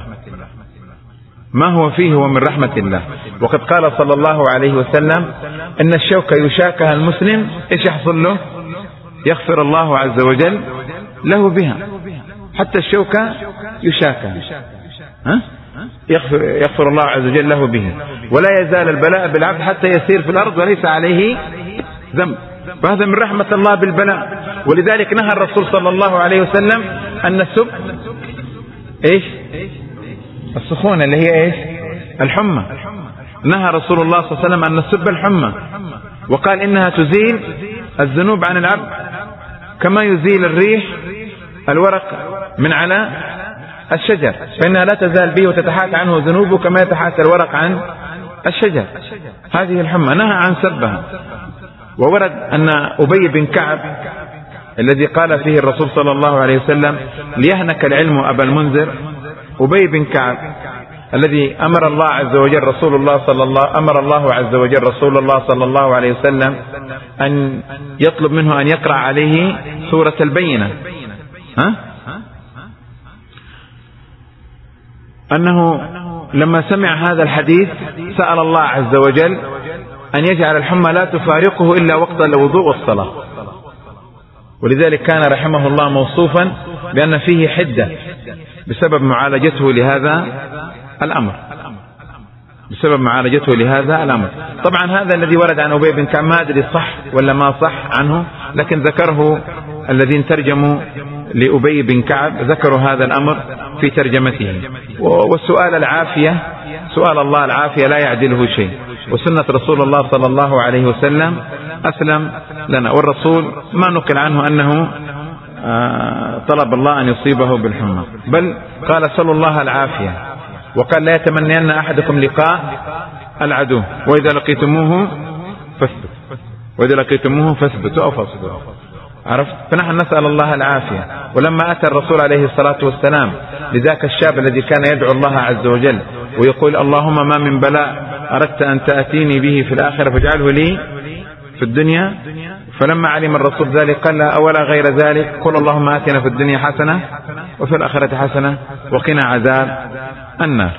ما هو فيه هو من رحمة الله. وقد قال صلى الله عليه وسلم إن الشوكة يشاكها المسلم إيش يحصل له؟ يغفر الله عز وجل له بها، حتى الشوكة يشاكها، ها؟ يغفر, يغفر الله عز وجل له به، ولا يزال البلاء بالعبد حتى يسير في الأرض وليس عليه ذنب، فهذا من رحمة الله بالبلاء. ولذلك نهى الرسول صلى الله عليه وسلم أن السب إيش؟ السخونة اللي هي إيش؟ الحمى. نهى رسول الله صلى الله عليه وسلم أن نسب الحمى، وقال إنها تزيل الذنوب عن العبد كما يزيل الريح الورق من على الشجر، فإنها لا تزال به وتتحاكى عنه ذنوبه كما يتحاكى الورق عن الشجر. هذه الحمى نهى عن سبها. وورد أن أبي بن كعب الذي قال فيه الرسول صلى الله عليه وسلم ليهنك العلم أبا المنذر، أبي بن كعب الذي أمر الله عز وجل رسول الله صلى الله أمر الله عز وجل رسول الله صلى الله عليه وسلم أن يطلب منه أن يقرأ عليه سورة البينة، ها؟ أنه لما سمع هذا الحديث سأل الله عز وجل أن يجعل الحمى لا تفارقه إلا وقت الوضوء والصلاة. ولذلك كان رحمه الله موصوفا بأن فيه حدة بسبب معالجته لهذا الأمر، بسبب معالجته لهذا الأمر. طبعا هذا الذي ورد عن أبي بن كعب ما أدري صح ولا ما صح عنه، لكن ذكره الذين ترجموا لأبي بن كعب ذكروا هذا الأمر في ترجمته. والسؤال العافية، سؤال الله العافية لا يعدله شيء، وسنة رسول الله صلى الله عليه وسلم أسلم لنا، والرسول ما نقل عنه أنه طلب الله أن يصيبه بالحمى، بل قال صلى الله العافية، وقال لا يتمنين أحدكم لقاء العدو، وإذا لقيتموه فاثبتوا، وإذا لقيتموه فاثبتوا أو فاصبروا. عرفت؟ فنحن نسأل الله العافية. ولما أتى الرسول عليه الصلاة والسلام لذاك الشاب الذي كان يدعو الله عز وجل ويقول اللهم ما من بلاء أردت أن تأتيني به في الآخرة فاجعله لي في الدنيا، فلما علم الرسول ذلك قال لا أولا غير ذلك قل اللهم آتنا في الدنيا حسنة وفي الآخرة حسنة وقنا عذاب النار.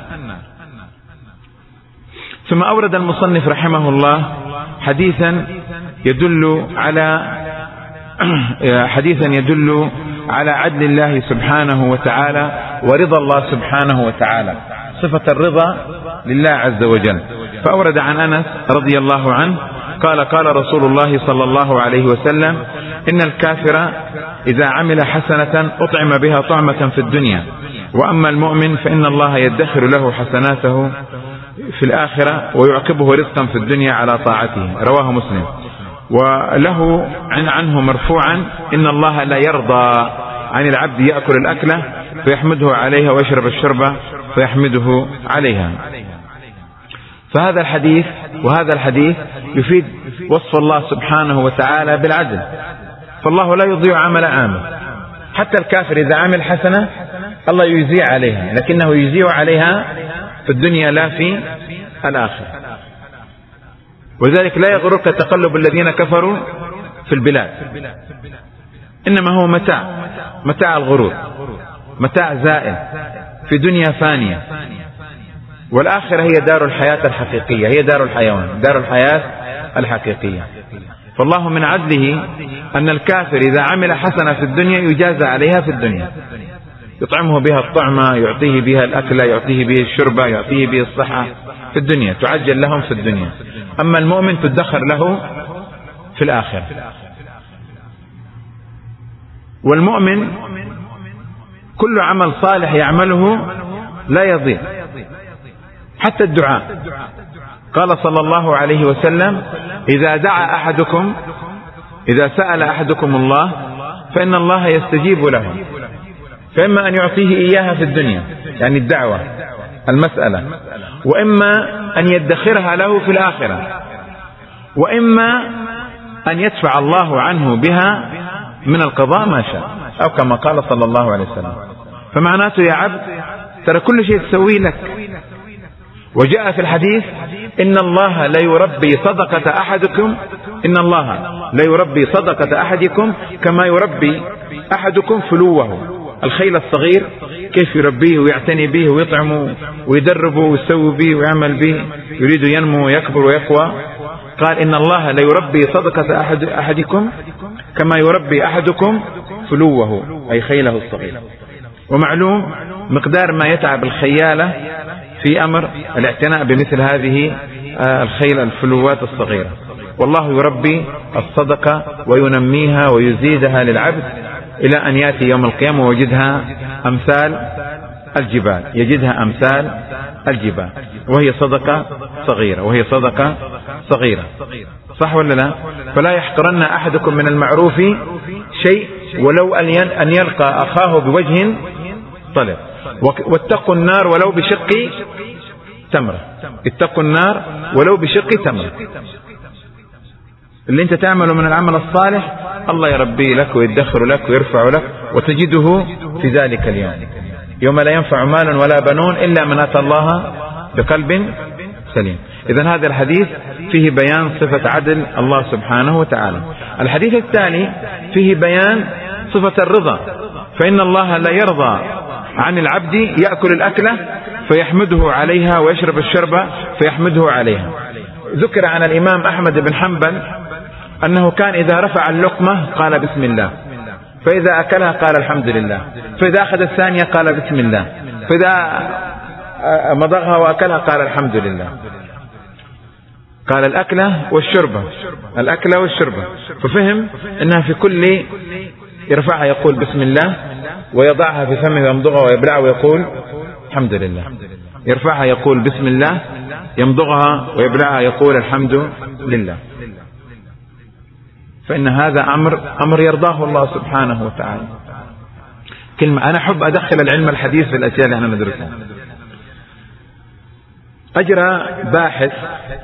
ثم أورد المصنف رحمه الله حديثا يدل على حديثا يدل على عدل الله سبحانه وتعالى ورضا الله سبحانه وتعالى، صفة الرضا لله عز وجل. فأورد عن أنس رضي الله عنه قال قال رسول الله صلى الله عليه وسلم إن الكافر إذا عمل حسنة أطعم بها طعمة في الدنيا، وأما المؤمن فإن الله يدخر له حسناته في الآخرة ويعقبه رزقا في الدنيا على طاعته. رواه مسلم. وله عن عنه مرفوعا إن الله لا يرضى عن العبد يأكل الأكلة فيحمده عليها ويشرب الشربة فيحمده عليها. فهذا الحديث وهذا الحديث يفيد وصف الله سبحانه وتعالى بالعدل، فالله لا يضيع عمل عامل. حتى الكافر إذا عمل حسنة الله يجزيه عليها، لكنه يجزيه عليها في الدنيا لا في الآخرة. وذلك لا يغرك تقلب الذين كفروا في البلاد، إنما هو متاع، متاع الغرور، متاع زائل في دنيا فانية، والآخرة هي دار الحياة الحقيقية، هي دار الحيوان، دار الحياة الحقيقية. فالله من عدله أن الكافر إذا عمل حسنة في الدنيا يجازى عليها في الدنيا، يطعمه بها الطعمة، يعطيه بها الأكلة، يعطيه بها الشربة، يعطيه بها الصحة في الدنيا، تعجل لهم في الدنيا. أما المؤمن تدخر له في الآخرة. والمؤمن كل عمل صالح يعمله لا يضيع، حتى الدعاء. قال صلى الله عليه وسلم: إذا دعا أحدكم إذا سأل أحدكم الله فإن الله يستجيب له، فإما أن يعطيه إياها في الدنيا، يعني الدعوة المسألة، وإما أن يدخرها له في الآخرة، وإما أن يدفع الله عنه بها من القضاء ما شاء، أو كما قال صلى الله عليه وسلم. فمعناته يا عبد ترى كل شيء تسوي لك. وجاء في الحديث: إن الله لا يربي صدقة أحدكم إن الله لا يربي صدقة أحدكم كما يربي أحدكم فلوه، الخيل الصغير كيف يربيه ويعتني به ويطعمه ويدربه ويسوي به ويعمل به، يريد ينمو ويكبر ويقوى. قال: إن الله لا يربي صدقة أحد أحدكم كما يربي أحدكم فلوه، أي خيله الصغير. ومعلوم مقدار ما يتعب الخيالة في أمر الاعتناء بمثل هذه الخيل الفلوات الصغيرة. والله يربي الصدقة وينميها ويزيدها للعبد إلى أن يأتي يوم القيامة ويجدها أمثال الجبال، يجدها أمثال الجبال، وهي صدقة صغيرة، وهي صدقة صغيرة. صح ولا لا؟ فلا يحقرن أحدكم من المعروف شيء ولو أن يلقى أخاه بوجه طلق، واتقوا النار ولو بشق تمرة. اتقوا النار ولو بشق تمرة. اللي انت تعمله من العمل الصالح الله يربيه لك ويدخر لك ويرفع لك، وتجده في ذلك اليوم يوم لا ينفع مال ولا بنون إلا من أتى الله بقلب سليم. إذن هذا الحديث فيه بيان صفة عدل الله سبحانه وتعالى. الحديث الثاني فيه بيان صفة الرضا، فإن الله لا يرضى عن العبد يأكل الأكلة فيحمده عليها ويشرب الشربة فيحمده عليها. ذكر عن الإمام أحمد بن حنبل أنه كان إذا رفع اللقمة قال بسم الله، فإذا أكلها قال الحمد لله، فإذا أخذ الثانية قال بسم الله، فإذا مضغها وأكلها قال الحمد لله. قال الأكلة والشربة، الأكلة والشربة، ففهم أنها في كل يرفعها يقول بسم الله، ويضعها في فمه ويمضغها ويبلعها ويقول الحمد لله. يرفعها يقول بسم الله، يمضغها ويبلعها يقول الحمد لله. فإن هذا أمر أمر يرضاه الله سبحانه وتعالى. كلمة أنا أحب أدخل العلم الحديث في الأشياء اللي احنا ندرسها. أجرى باحث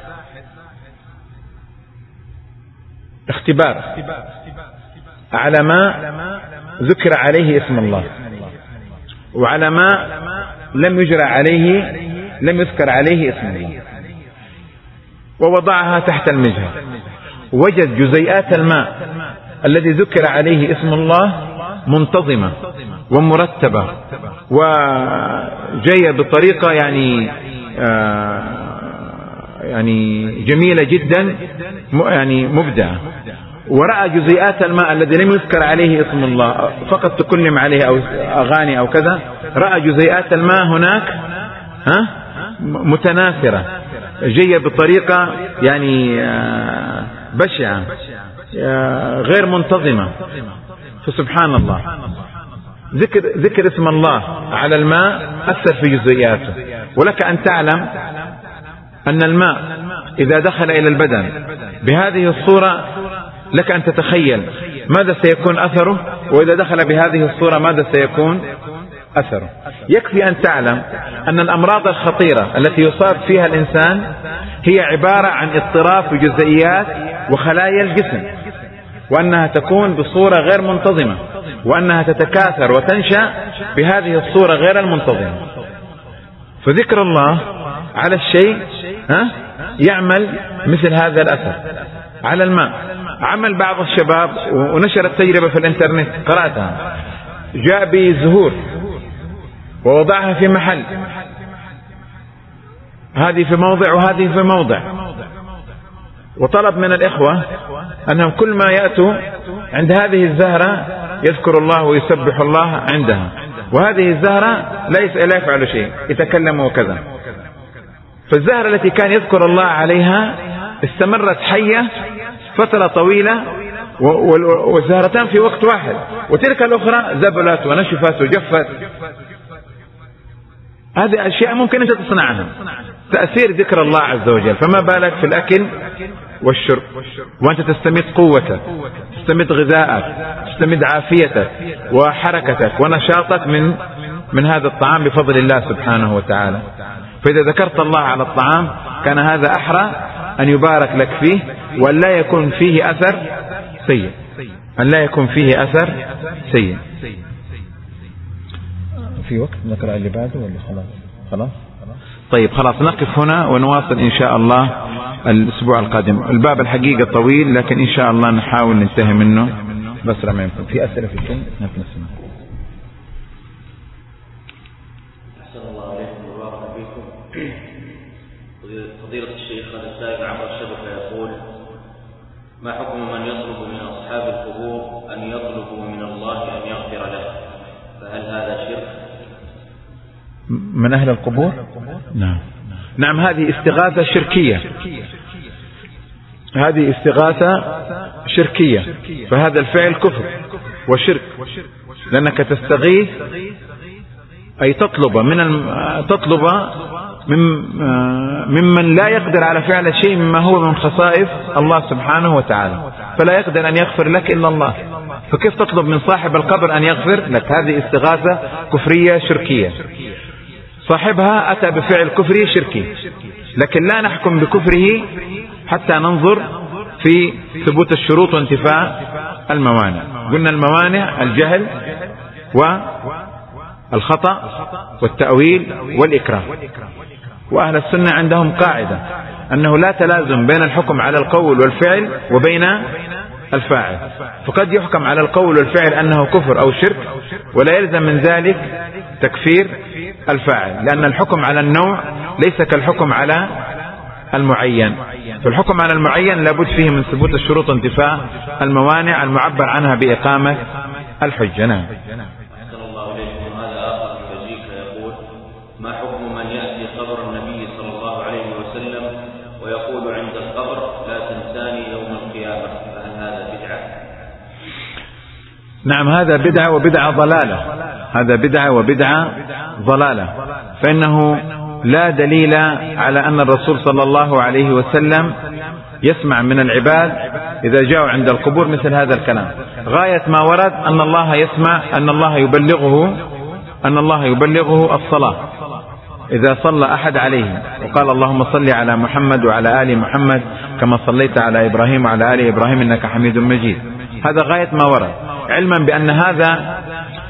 اختبار على ما ذكر عليه اسم الله، وعلى ما لم يجرى عليه لم يذكر عليه اسم الله، ووضعها تحت المجهر. وجد جزيئات الماء الذي ذكر عليه اسم الله منتظمة ومرتبة وجاية بطريقة يعني آه يعني جميلة جدا، يعني مبدعة. ورأى جزيئات الماء الذي لم يذكر عليه اسم الله، فقط تكلم عليه أو أغاني أو كذا، رأى جزيئات الماء هناك ها متناثرة، جاية بطريقة يعني آه بشعة آه غير منتظمة. فسبحان الله، ذكر ذكر اسم الله على الماء أثر في جزيئاته. ولك أن تعلم أن الماء إذا دخل إلى البدن بهذه الصورة لك أن تتخيل ماذا سيكون أثره، وإذا دخل بهذه الصورة ماذا سيكون أثره. يكفي أن تعلم أن الأمراض الخطيرة التي يصاب فيها الإنسان هي عبارة عن اضطراب في جزيئات وخلايا الجسم، وأنها تكون بصورة غير منتظمة، وأنها تتكاثر وتنشأ بهذه الصورة غير المنتظمة. فذكر الله على الشيء ها يعمل مثل هذا الأثر على الماء. عمل بعض الشباب ونشر التجربة في الانترنت، قرأتها، جاء بزهور ووضعها في محل، هذه في موضع وهذه في موضع، وطلب من الإخوة أنهم كل ما يأتوا عند هذه الزهرة يذكر الله ويسبح الله عندها، وهذه الزهرة لا يفعل شيء، يتكلم وكذا. فالزهرة التي كان يذكر الله عليها استمرت حية فترة طويلة والزهرتان في وقت واحد، وتلك الأخرى زبلت ونشفت وجفت. هذه أشياء ممكن أنت تصنعها، تأثير ذكر الله عز وجل، فما بالك في الأكل والشرب، وأنت تستمد قوتك، تستمد غذاءك، تستمد عافيتك وحركتك ونشاطك من من هذا الطعام بفضل الله سبحانه وتعالى. فإذا ذكرت الله على الطعام كان هذا أحرى أن يبارك لك فيه، وأن لا يكون فيه أثر سيء، أن لا يكون فيه أثر سيء. في وقت نقرأ اللي بعده ولا خلاص؟ خلاص طيب خلاص نقف هنا ونواصل إن شاء الله الأسبوع القادم. الباب الحقيقة طويل، لكن إن شاء الله نحاول ننتهي منه بسرعة ما يمكن. في أسئلة في الجن نحن نسمع. أحسن الله عليكم وبارك فيكم. فضيلة الشيخ، هذا السائل عبر الشبكة يقول: ما حكم من يطلب من أصحاب القبور أن يطلبوا من الله أن يغفر له؟ فهل هذا شرك؟ من أهل القبور؟ نعم نعم هذه استغاثة شركية، هذه استغاثة شركية، فهذا الفعل كفر وشرك، لأنك تستغيث أي تطلب من الم... تطلب من ممن لا يقدر على فعل شيء مما هو من خصائص الله سبحانه وتعالى، فلا يقدر أن يغفر لك إلا الله، فكيف تطلب من صاحب القبر أن يغفر لك؟ هذه استغاثة كفرية شركية، صاحبها أتى بفعل كفري شركي، لكن لا نحكم بكفره حتى ننظر في ثبوت الشروط وانتفاء الموانع. قلنا الموانع الجهل والخطأ والتأويل والإكراه. وأهل السنة عندهم قاعدة أنه لا تلازم بين الحكم على القول والفعل وبين الفاعل، فقد يحكم على القول والفعل أنه كفر أو شرك ولا يلزم من ذلك تكفير الفاعل، لأن الحكم على النوع ليس كالحكم على المعين، فالحكم على المعين لابد فيه من ثبوت الشروط وانتفاء الموانع المعبر عنها بإقامة الحجة. نعم. أحسن الله إليكم. هذا آخر من بلجيكا يقول: ما حكم من يأتي قبر النبي صلى الله عليه وسلم ويقول عند القبر لا تنساني يوم القيامة؟ فهل هذا بدعة؟ نعم هذا بدعة وبدعة ضلالة، هذا بدعة وبدعة ضلالة، فإنه لا دليل على أن الرسول صلى الله عليه وسلم يسمع من العباد إذا جاءوا عند القبور مثل هذا الكلام. غاية ما ورد أن الله يسمع، أن الله يبلغه أن الله يبلغه الصلاة إذا صلى أحد عليه، وقال اللهم صل على محمد وعلى آل محمد كما صليت على إبراهيم وعلى آل إبراهيم إنك حميد مجيد. هذا غاية ما ورد، علما بأن هذا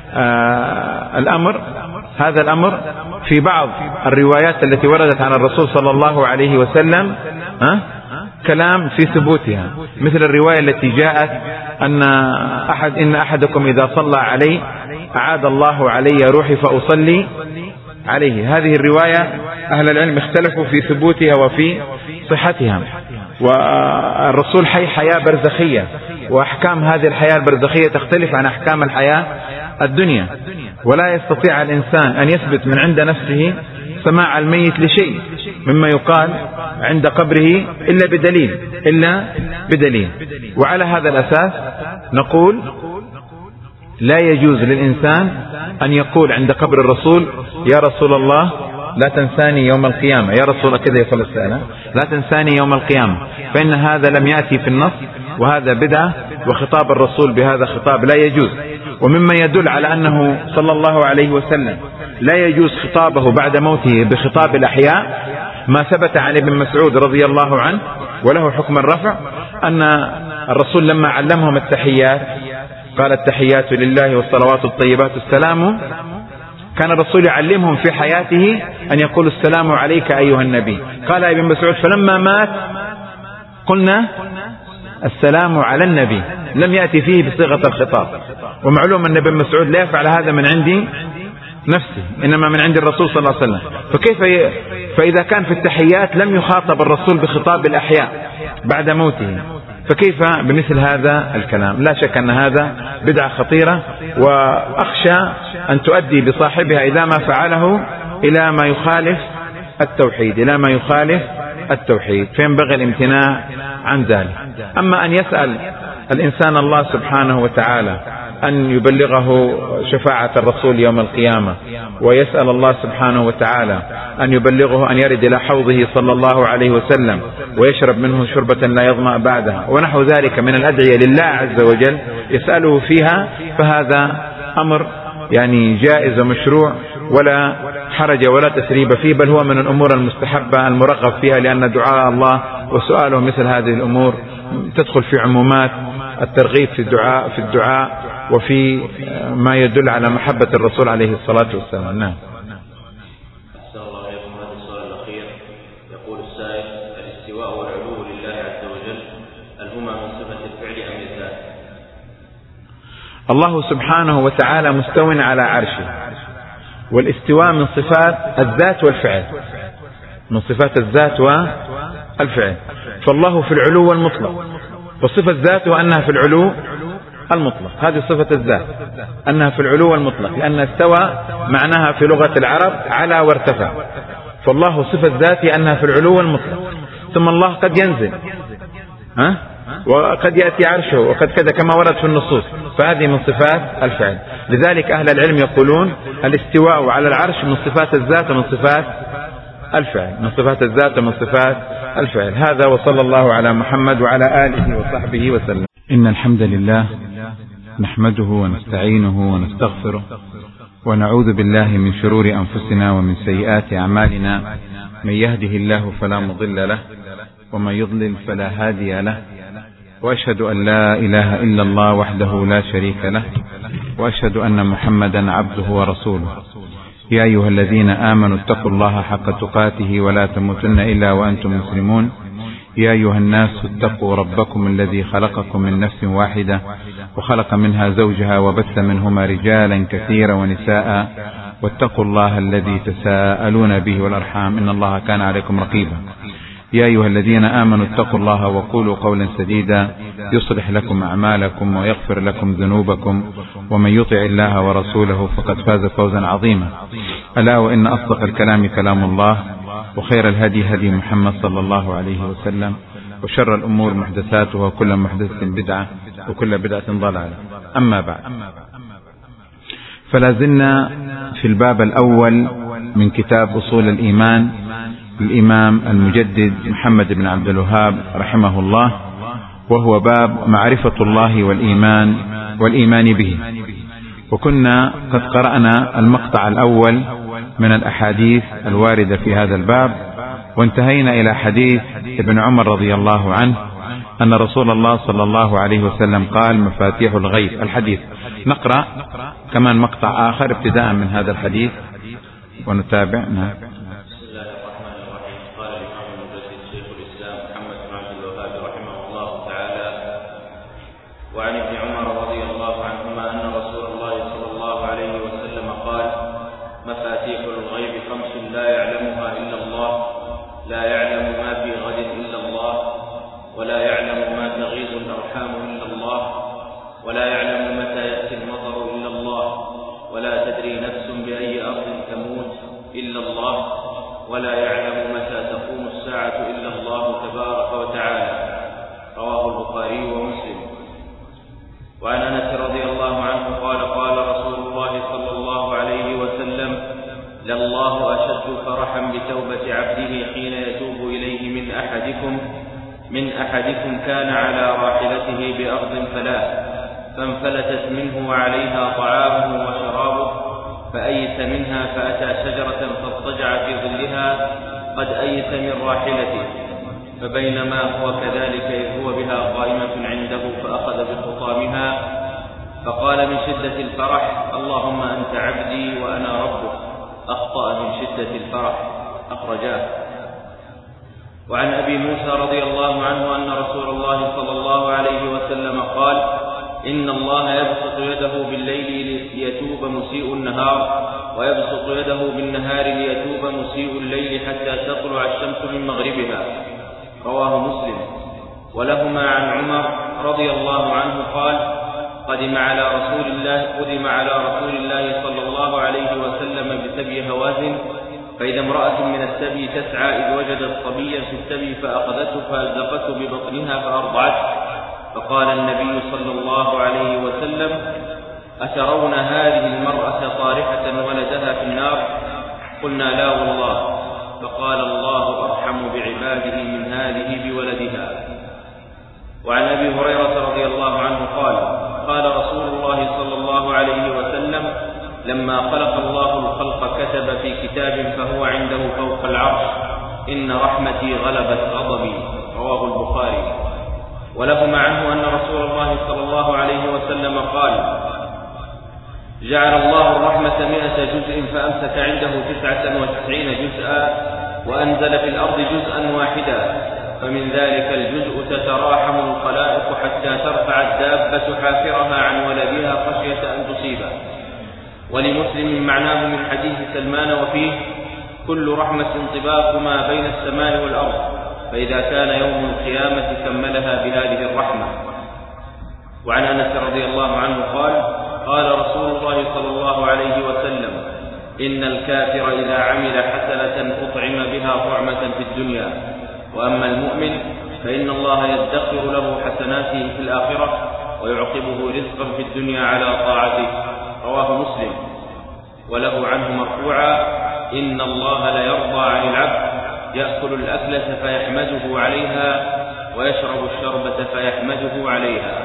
آه الأمر هذا الأمر في بعض الروايات التي وردت عن الرسول صلى الله عليه وسلم آه كلام في ثبوتها، مثل الرواية التي جاءت أن أحد إن أحدكم إذا صلى علي أعاد الله علي روحي فأصلي عليه. هذه الرواية أهل العلم اختلفوا في ثبوتها وفي صحتها، والرسول حي حياة برزخية، وأحكام هذه الحياة البرزخية تختلف عن أحكام الحياة الدنيا، ولا يستطيع الإنسان أن يثبت من عند نفسه سماع الميت لشيء مما يقال عند قبره إلا بدليل إلا بدليل وعلى هذا الأساس نقول لا يجوز للإنسان أن يقول عند قبر الرسول يا رسول الله لا تنساني يوم القيامة، يا رسول الله كذا يقول السلام لا تنساني يوم القيامة، فإن هذا لم يأتي في النص، وهذا بدعة، وخطاب الرسول بهذا خطاب لا يجوز. ومما يدل على أنه صلى الله عليه وسلم لا يجوز خطابه بعد موته بخطاب الأحياء ما ثبت عن ابن مسعود رضي الله عنه وله حكم الرفع، أن الرسول لما علمهم التحيات قال التحيات لله والصلوات الطيبات السلام، كان الرسول يعلمهم في حياته أن يقول السلام عليك أيها النبي. قال ابن مسعود فلما مات قلنا السلام على النبي، لم يأتي فيه بصيغة الخطاب. ومعلوم أن ابن مسعود لا يفعل هذا من عندي نفسه، إنما من عند الرسول صلى الله عليه وسلم. فكيف ي... فإذا كان في التحيات لم يخاطب الرسول بخطاب الأحياء بعد موته، فكيف بمثل هذا الكلام؟ لا شك أن هذا بدعة خطيرة، وأخشى أن تؤدي بصاحبها إذا ما فعله إلى ما يخالف التوحيد إلى ما يخالف التوحيد فينبغي الامتناع عن ذلك. أما أن يسأل الإنسان الله سبحانه وتعالى أن يبلغه شفاعة الرسول يوم القيامة، ويسأل الله سبحانه وتعالى أن يبلغه أن يرد إلى حوضه صلى الله عليه وسلم ويشرب منه شربة لا يظمأ بعدها، ونحو ذلك من الأدعية لله عز وجل يسأله فيها، فهذا أمر يعني جائز ومشروع ولا حرج ولا تسريب فيه، بل هو من الأمور المستحبة المرغب فيها، لأن دعاء الله وسؤاله مثل هذه الأمور تدخل في عمومات الترغيب في الدعاء في الدعاء وفي ما يدل على محبة الرسول عليه الصلاة والسلام. نعم. أحسن الله إليكم. هذا السؤال الأخير يقول السائل: الاستواء والعلو لله عز وجل هل هما من صفة الفعل أم الذات؟ الله سبحانه وتعالى مستو على عرشه، والاستواء من صفات الذات والفعل، من صفات الذات والفعل، فالله في العلو المطلق، وصفة ذاته أنها في العلو المطلق، هذه صفة الذات أنها في العلو المطلق، لأن استوى معناها في لغة العرب على وارتفع، فالله صفة ذاته أنها في العلو المطلق. ثم الله قد ينزل ها وقد يأتي عرشه وقد كذا كما ورد في النصوص، فهذه من صفات الفعل. لذلك أهل العلم يقولون الاستواء على العرش من صفات الذات ومن صفات الفعل، من صفات الذات ومن صفات الفعل. هذا وصلى الله على محمد وعلى آله وصحبه وسلم. إن الحمد لله نحمده ونستعينه ونستغفره ونعوذ بالله من شرور أنفسنا ومن سيئات أعمالنا، من يهده الله فلا مضل له ومن يضلل فلا هادي له، وأشهد أن لا إله إلا الله وحده لا شريك له، وأشهد أن محمدا عبده ورسوله. يا أيها الذين آمنوا اتقوا الله حق تقاته ولا تموتن إلا وأنتم مسلمون. يا أيها الناس اتقوا ربكم الذي خلقكم من نفس واحدة وخلق منها زوجها وبث منهما رجالا كثيرا ونساء، واتقوا الله الذي تساءلون به والأرحام إن الله كان عليكم رقيبا. يا أيها الذين آمنوا اتقوا الله وقولوا قولا سديدا يصلح لكم أعمالكم ويغفر لكم ذنوبكم، ومن يطع الله ورسوله فقد فاز فوزا عظيما. ألا وإن أصدق الكلام كلام الله، وخير الهدي هدي محمد صلى الله عليه وسلم، وشر الأمور محدثاتها وكل محدثة بدعة وكل بدعة ضلالة. أما بعد، فلا زلنا في الباب الأول من كتاب أصول الإيمان الإمام المجدد محمد بن عبد الوهاب رحمه الله، وهو باب معرفة الله والإيمان والإيمان به. وكنا قد قرأنا المقطع الأول من الأحاديث الواردة في هذا الباب، وانتهينا إلى حديث ابن عمر رضي الله عنه أن رسول الله صلى الله عليه وسلم قال: مفاتيح الغيب. الحديث نقرأ كمان مقطع آخر ابتداء من هذا الحديث ونتابع. نعم. وعن ابن عمر رضي الله عنهما أن رسول الله صلى الله عليه وسلم قال: مفاتيح الغيب خمس لا يعلمها إلا الله، لا يعلم ما في غد إلا الله، ولا يعلم ما تغيظ الأرحام إلا الله، ولا يعلم متى يأتي المطر إلا الله، ولا تدري نفس بأي أرض تموت إلا الله، ولا يعلم متى تقوم الساعة إلا الله تبارك وتعالى. رواه البخاري ومسلم. وعن أنس رضي الله عنه قال: قال رسول الله صلى الله عليه وسلم: لله أشد فرحا بتوبة عبده حين يتوب إليه من أحدكم من أحدكم كان على راحلته بأرض فلاة فانفلتت منه وعليها طعامه وشرابه، فأيس منها فأتى شجرة فاضطجع في ظلها قد أيس من راحلته، فبينما هو كذلك إذ هو بها قائمة عنده فأخذ بخطامها فقال من شدة الفرح: اللهم أنت عبدي وأنا ربك. أخطأ من شدة الفرح. أخرجاه. وعن أبي موسى رضي الله عنه أن رسول الله صلى الله عليه وسلم قال: إن الله يبسط يده بالليل ليتوب مسيء النهار، ويبسط يده بالنهار ليتوب مسيء الليل حتى تطلع الشمس من مغربها. رواه مسلم. ولهما عن عمر رضي الله عنه قال: قدم على رسول الله قدم على رسول الله صلى الله عليه وسلم بسبي هوازن، فإذا امرأة من السبي تسعى إذ وجدت صبيا في السبي فأخذته فألزقته ببطنها فأرضعته، فقال النبي صلى الله عليه وسلم: أترون هذه المرأة طارحة ولدها في النار؟ قلنا: لا والله. فقال: الله أرحم بعباده من هذه بولدها. وعن أبي هريرة رضي الله عنه قال: قال رسول الله صلى الله عليه وسلم: لما خلق الله الخلق كتب في كتاب فهو عنده فوق العرش: إن رحمتي غلبت غضبي. رواه البخاري. ولهما عنه أن رسول الله صلى الله عليه وسلم قال: جعل الله الرحمة مئة جزء فأمسك عنده تسعة وتسعين جزءا وأنزل في الأرض جزءا واحدا، فمن ذلك الجزء تتراحم الخلائق حتى ترفع الدابة حافرها عن ولدها خشية أن تصيبه. ولمسلم معناه من حديث سلمان وفيه: كل رحمة انطباق ما بين السماء والأرض، فإذا كان يوم القيامة كملها بهذه الرحمة. وعن أنس رضي الله عنه قال: قال رسول الله صلى الله عليه وسلم: إن الكافر إذا عمل حسنة أطعم بها طعمة في الدنيا، وأما المؤمن فإن الله يدخر له حسناته في الآخرة ويعقبه رزقا في الدنيا على طاعته. رواه مسلم. وله عنه مرفوعا: إن الله ليرضى عن العبد يأكل الأكلة فيحمده عليها ويشرب الشربة فيحمده عليها.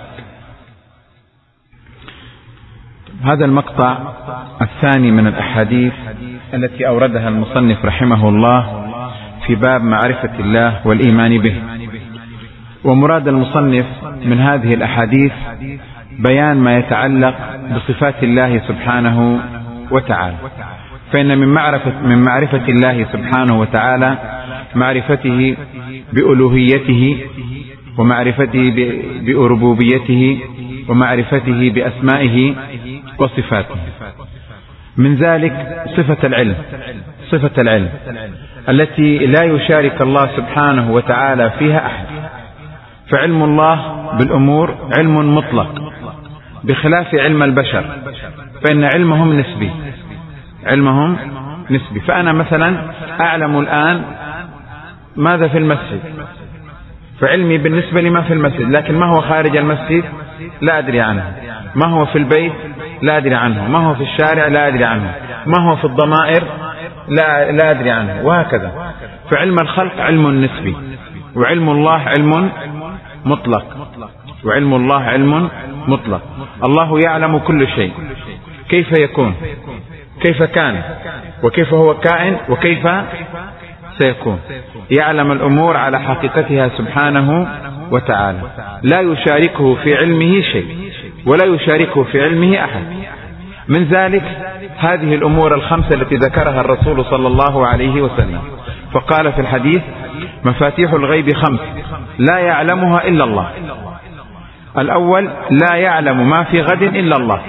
هذا المقطع الثاني من الأحاديث التي أوردها المصنف رحمه الله في باب معرفة الله والإيمان به. ومراد المصنف من هذه الأحاديث بيان ما يتعلق بصفات الله سبحانه وتعالى، فإن من معرفة, من معرفة الله سبحانه وتعالى معرفته بألوهيته، ومعرفته بربوبيته، ومعرفته بأسمائه وصفاته. من ذلك صفة العلم، صفة العلم التي لا يشارك الله سبحانه وتعالى فيها أحد. فعلم الله بالأمور علم مطلق بخلاف علم البشر، فإن علمهم نسبي، علمهم نسبي. فأنا مثلا أعلم الآن ماذا في المسجد، فعلمي بالنسبة لما في المسجد، لكن ما هو خارج المسجد لا أدري عنه، ما هو في البيت لا أدري عنه، ما هو في الشارع لا أدري عنه، ما هو في الضمائر لا, لا أدري عنه، وهكذا. فعلم الخلق علم نسبي، وعلم الله علم مطلق، وعلم الله علم مطلق. الله يعلم كل شيء، كيف يكون، كيف كان، وكيف هو كائن، وكيف سيكون. يعلم الأمور على حقيقتها سبحانه وتعالى، لا يشاركه في علمه شيء، ولا يشاركه في علمه أحد. من ذلك هذه الأمور الخمسة التي ذكرها الرسول صلى الله عليه وسلم، فقال في الحديث: مفاتيح الغيب خمس لا يعلمها إلا الله. الأول: لا يعلم ما في غد إلا الله،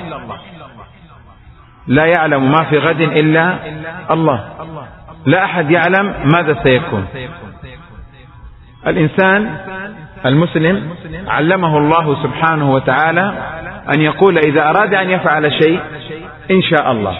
لا يعلم ما في غد إلا الله، لا أحد يعلم ماذا سيكون. الإنسان المسلم علمه الله سبحانه وتعالى أن يقول إذا أراد أن يفعل شيء: إن شاء الله،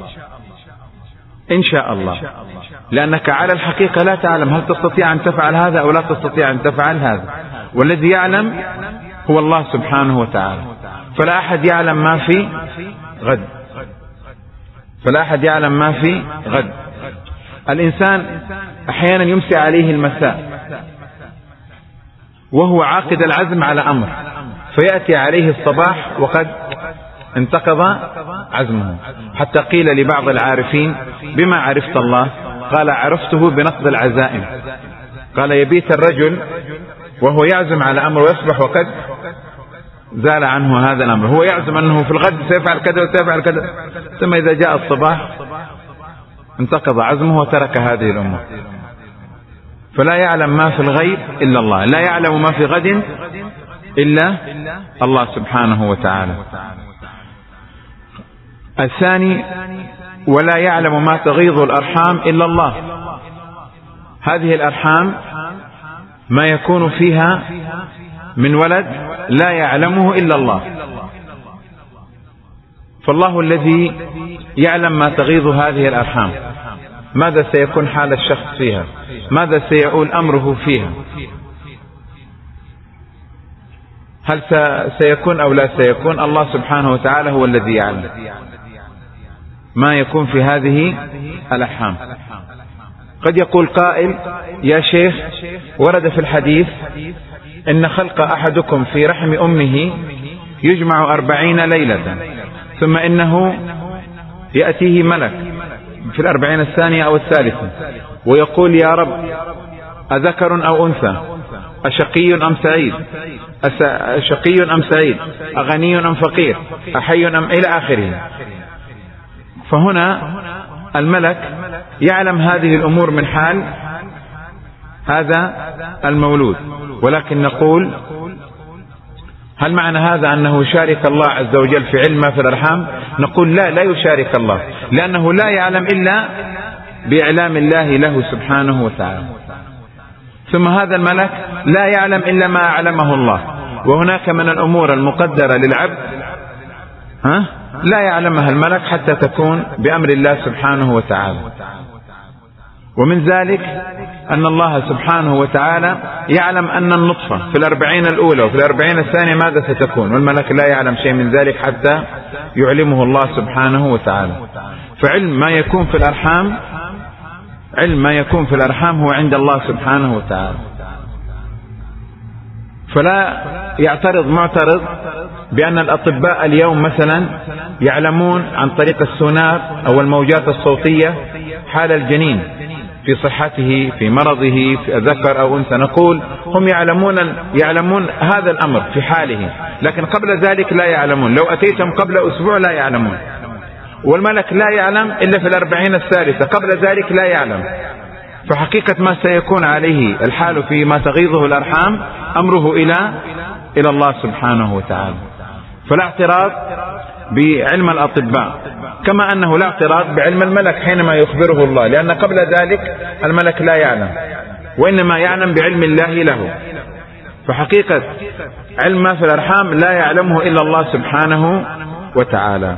إن شاء الله، لأنك على الحقيقة لا تعلم هل تستطيع أن تفعل هذا أو لا تستطيع أن تفعل هذا، والذي يعلم هو الله سبحانه وتعالى. فلا أحد يعلم ما في غد، فلا أحد يعلم ما في غد. الإنسان أحيانا يمسي عليه المساء وهو عاقد العزم على أمر، فيأتي عليه الصباح وقد انتقض عزمه. حتى قيل لبعض العارفين: بما عرفت الله؟ قال: عرفته بنقض العزائم. قال: يبيت الرجل وهو يعزم على أمر ويصبح وقد زال عنه هذا الأمر، هو يعزم أنه في الغد سيفعل كذا وسيفعل كذا، ثم إذا جاء الصباح انتقض عزمه وترك هذه الأمور. فلا يعلم ما في الغيب إلا الله، لا يعلم ما في غد إلا الله سبحانه وتعالى. الثاني: ولا يعلم ما تغيض الأرحام إلا الله. هذه الأرحام ما يكون فيها من ولد لا يعلمه إلا الله، فالله الذي يعلم ما تغيض هذه الأرحام، ماذا سيكون حال الشخص فيها، ماذا سيؤول أمره فيها. هل سيكون أو لا سيكون؟ الله سبحانه وتعالى هو الذي يعلم ما يكون في هذه الأرحام. قد يقول قائل: يا شيخ، ورد في الحديث إن خلق أحدكم في رحم أمه يجمع أربعين ليلة، ثم إنه يأتيه ملك في الأربعين الثانية أو الثالثة ويقول: يا رب، أذكر أو أنثى، أشقي أم سعيد، أشقي أم سعيد، أغني أم فقير، أحي أم، إلى آخره. فهنا الملك يعلم هذه الأمور من حال هذا المولود، ولكن نقول: هل معنى هذا أنه يشارك الله عز وجل في علم ما في الأرحام؟ نقول: لا، لا يشارك الله، لأنه لا يعلم إلا بإعلام الله له سبحانه وتعالى. ثم هذا الملك لا يعلم إلا ما أعلمه الله، وهناك من الأمور المقدرة للعبد ها لا يعلمها الملك حتى تكون بأمر الله سبحانه وتعالى. ومن ذلك أن الله سبحانه وتعالى يعلم أن النطفة في الأربعين الأولى وفي الأربعين الثانية ماذا ستكون، والملك لا يعلم شيء من ذلك حتى يعلمه الله سبحانه وتعالى. فعلم ما يكون في الأرحام علم ما يكون في الأرحام هو عند الله سبحانه وتعالى. فلا يعترض معترض بأن الأطباء اليوم مثلا يعلمون عن طريق السونار أو الموجات الصوتية حال الجنين في صحته، في مرضه، في ذكر أو أنثى. نقول: هم يعلمون يعلمون هذا الأمر في حاله، لكن قبل ذلك لا يعلمون. لو أتيتم قبل أسبوع لا يعلمون، والملك لا يعلم إلا في الأربعين الثالثة، قبل ذلك لا يعلم. فحقيقة ما سيكون عليه الحال فيما تغيظه الأرحام أمره إلى إلى الله سبحانه وتعالى. فلا اعتراض بعلم الأطباء، كما أنه لا اعتراض بعلم الملك حينما يخبره الله، لأن قبل ذلك الملك لا يعلم، وإنما يعلم بعلم الله له. فحقيقة علم ما في الأرحام لا يعلمه إلا الله سبحانه وتعالى.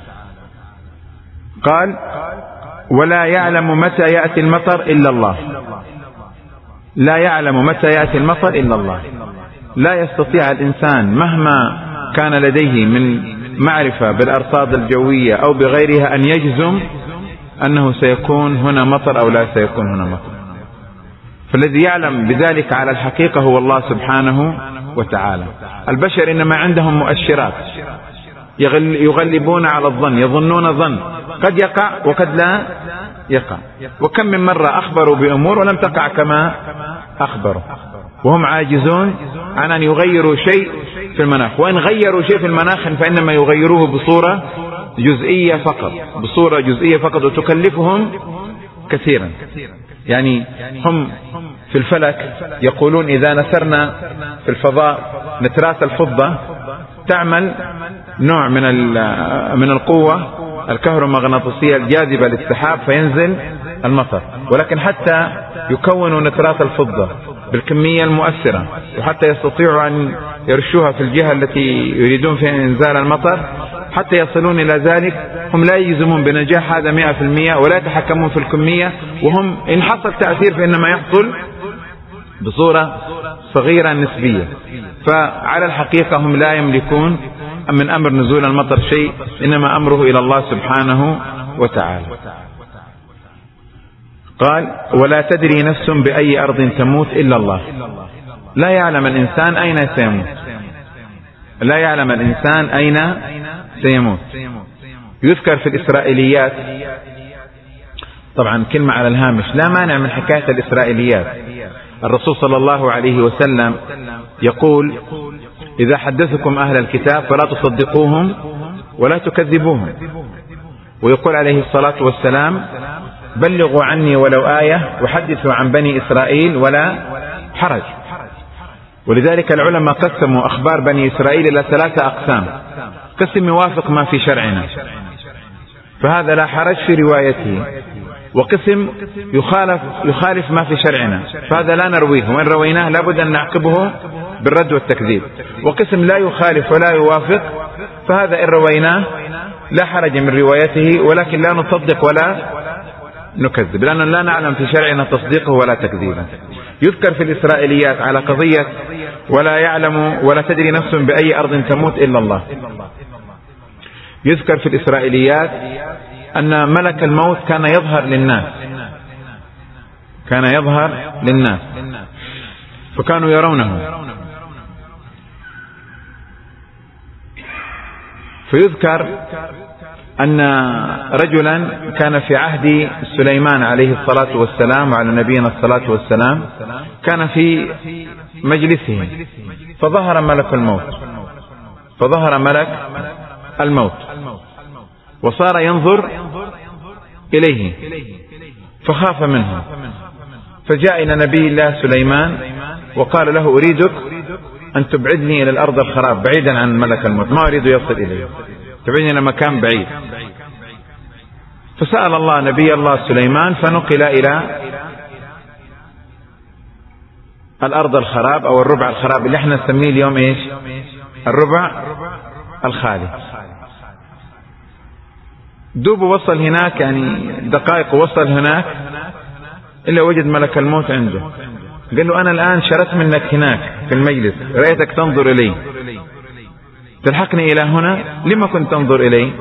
قال: ولا يعلم متى يأتي المطر إلا الله. لا يعلم متى يأتي المطر إلا الله. لا يستطيع الإنسان مهما كان لديه من معرفة بالأرصاد الجوية أو بغيرها أن يجزم أنه سيكون هنا مطر أو لا سيكون هنا مطر. فالذي يعلم بذلك على الحقيقة هو الله سبحانه وتعالى. البشر إنما عندهم مؤشرات يغلبون على الظن، يظنون ظن قد يقع وقد لا يقع. وكم من مرة أخبروا بأمور ولم تقع كما أخبروا، وهم عاجزون عن أن يغيروا شيء في المناخ. وإن غيروا شيء في المناخ فإنما يغيروه بصورة جزئية فقط، بصورة جزئية فقط، وتكلفهم كثيرا. يعني هم في الفلك يقولون: إذا نثرنا في الفضاء نترات الفضة تعمل نوع من من القوة الكهرومغناطيسية الجاذبة للسحاب فينزل المطر. ولكن حتى يكونوا نترات الفضة بالكمية المؤثرة وحتى يستطيعوا أن يرشوها في الجهة التي يريدون فيها إنزال المطر، حتى يصلون إلى ذلك هم لا يجزمون بنجاح هذا مئة في المئة ولا يتحكمون في الكمية، وهم إن حصل تأثير فإنما يحصل بصورة صغيرة نسبية. فعلى الحقيقة هم لا يملكون من أمر نزول المطر شيء، إنما أمره إلى الله سبحانه وتعالى. قال: ولا تدري نفس بأي أرض تموت إلا الله. لا يعلم الإنسان أين سيموت، لا يعلم الإنسان أين سيموت. يذكر في الإسرائيليات، طبعا كلمة على الهامش، لا مانع من حكاية الإسرائيليات. الرسول صلى الله عليه وسلم يقول: إذا حدثكم أهل الكتاب فلا تصدقوهم ولا تكذبوهم. ويقول عليه الصلاة والسلام: بلغوا عني ولو آية وحدثوا عن بني إسرائيل ولا حرج. ولذلك العلماء قسموا أخبار بني إسرائيل إلى ثلاثة أقسام: قسم يوافق ما في شرعنا فهذا لا حرج في روايته، وقسم يخالف يخالف ما في شرعنا فهذا لا نرويه، وإن رويناه لابد أن نعقبه بالرد والتكذيب. وقسم لا يخالف ولا يوافق فهذا إن رويناه لا حرج من روايته، ولكن لا نصدق ولا نكذب، لأننا لا نعلم في شرعنا تصديقه ولا تكذيبه. يذكر في الإسرائيليات على قضية ولا يعلم ولا تدري نفس بأي أرض تموت إلا الله. يذكر في الإسرائيليات أن ملك الموت كان يظهر للناس، كان يظهر للناس فكانوا يرونه. فيذكر أن رجلا كان في عهد سليمان عليه الصلاة والسلام وعلى نبينا الصلاة والسلام، كان في مجلسه فظهر ملك الموت، فظهر ملك الموت وصار ينظر إليه فخاف منه، فجاء إلى نبي الله سليمان وقال له أريدك أن تبعدني إلى الأرض الخراب بعيدا عن ملك الموت، ما أريد يصل إليه، تبعدني إلى مكان بعيد. فسأل الله نبي الله سليمان فنقل إلى الأرض الخراب أو الربع الخراب اللي احنا نسميه اليوم إيش؟ الربع الخالي. دوب وصل هناك يعني دقائق وصل هناك إلا وجد ملك الموت عنده، قال له أنا الآن شرت منك هناك في المجلس، رأيتك تنظر إلي، تلحقني إلى هنا، لما كنت تنظر إلي؟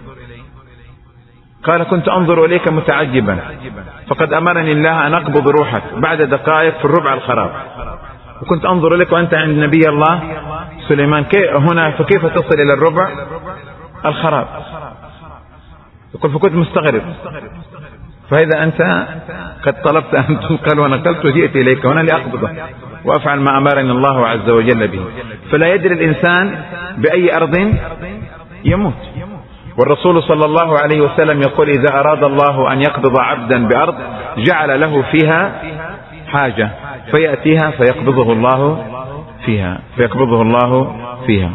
قال كنت أنظر إليك متعجبا، فقد أمرني الله أن أقبض روحك بعد دقائق في الربع الخراب، وكنت أنظر إليك وأنت عند نبي الله سليمان هنا، فكيف تصل إلى الربع الخراب؟ يقول فكنت مستغرب، فإذا أنت قد طلبت أن تنقل ونقلت وجئت إليك هنا لأقبضه وأفعل ما أمرني الله عز وجل به. فلا يدري الإنسان بأي أرض يموت. والرسول صلى الله عليه وسلم يقول إذا أراد الله أن يقبض عبدا بأرض جعل له فيها حاجة فيأتيها فيقبضه الله فيها فيقبضه الله فيها.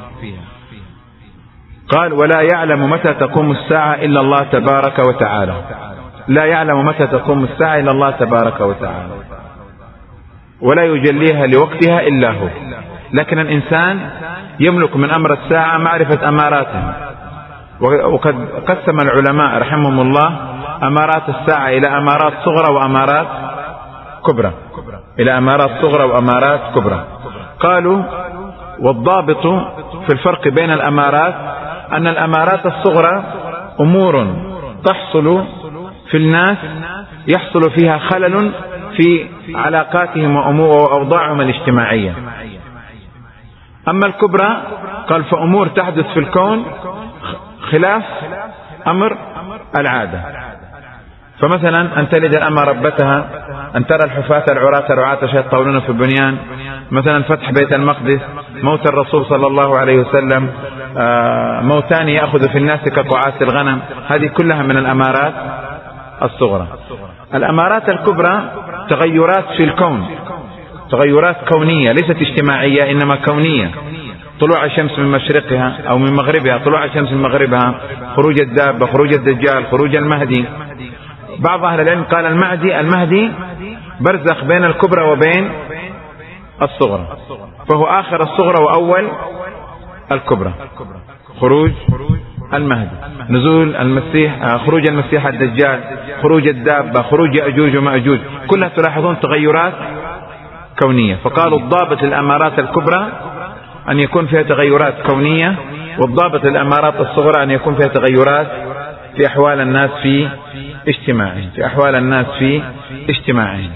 قال ولا يعلم متى تقوم الساعة إلا الله تبارك وتعالى، لا يعلم متى تقوم الساعة إلا الله تبارك وتعالى، ولا يجليها لوقتها إلا هو. لكن الإنسان يملك من أمر الساعة معرفة أماراتها، وقد قسم العلماء رحمهم الله أمارات الساعة إلى أمارات صغرى وأمارات كبرى، إلى أمارات صغرى وأمارات كبرى. قالوا والضابط في الفرق بين الأمارات أن الأمارات الصغرى أمور تحصل في الناس يحصل فيها خلل في علاقاتهم وأوضاعهم الاجتماعية. أما الكبرى قال فأمور تحدث في الكون خلاف أمر العادة، فمثلا أن تلد الأمة ربتها، أن ترى الحفاة العراة الرعاة يتطاولون في البنيان، مثلا فتح بيت المقدس، موت الرسول صلى الله عليه وسلم، موتان يأخذ في الناس كقعاس الغنم، هذه كلها من الأمارات الصغرى. الأمارات الكبرى تغيرات في الكون، تغيرات كونية ليست اجتماعية إنما كونية، طلوع الشمس من مشرقها أو من مغربها، طلوع الشمس من مغربها، خروج الدابة، خروج الدجال، خروج المهدي. بعض أهل العلم قال المهدي المهدي برزخ بين الكبرى وبين الصغرى، فهو آخر الصغرى وأول الكبرى، خروج المهدي، نزول المسيح، خروج المسيح الدجال، خروج الدابة، خروج يأجوج ومأجوج، كلها تلاحظون تغيرات كونية. فقالوا الضابط للأمارات الكبرى أن يكون فيها تغيرات كونية، والضابط للأمارات الصغرى أن يكون فيها تغيرات في أحوال الناس في اجتماعهم، في أحوال الناس في اجتماعهم.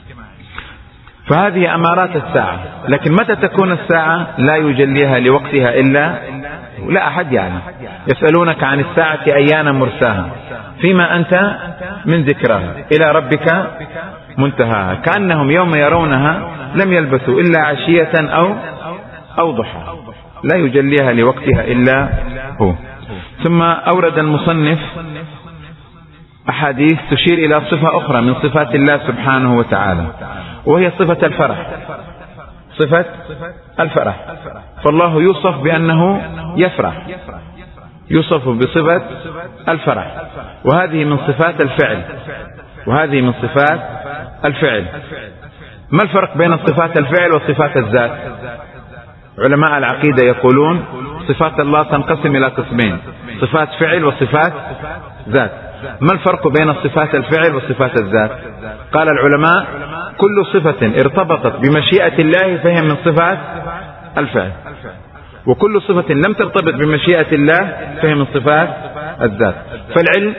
فهذه أمارات الساعة. لكن متى تكون الساعة لا يجليها لوقتها إلا لا أحد يعلم. يسألونك عن الساعة أيان مرساها فيما أنت من ذكرها إلى ربك منتهاها، كأنهم يوم يرونها لم يلبثوا إلا عشية أو أو ضحى، لا يجليها لوقتها إلا هو. ثم أورد المصنف أحاديث تشير إلى صفة أخرى من صفات الله سبحانه وتعالى، وهي صفة الفرح، صفة الفرح. فالله يوصف بأنه يفرح، يوصف بصفة الفرح، وهذه من صفات الفعل، وهذه من صفات الفعل. ما الفرق بين صفات الفعل وصفات الذات؟ علماء العقيدة يقولون صفات الله تنقسم إلى قسمين، صفات فعل وصفات ذات. ما الفرق بين صفات الفعل وصفات الذات؟ قال العلماء: كل صفة ارتبطت بمشيئة الله فهي من صفات الفعل، وكل صفة لم ترتبط بمشيئة الله فهي من صفات الذات. فالعلم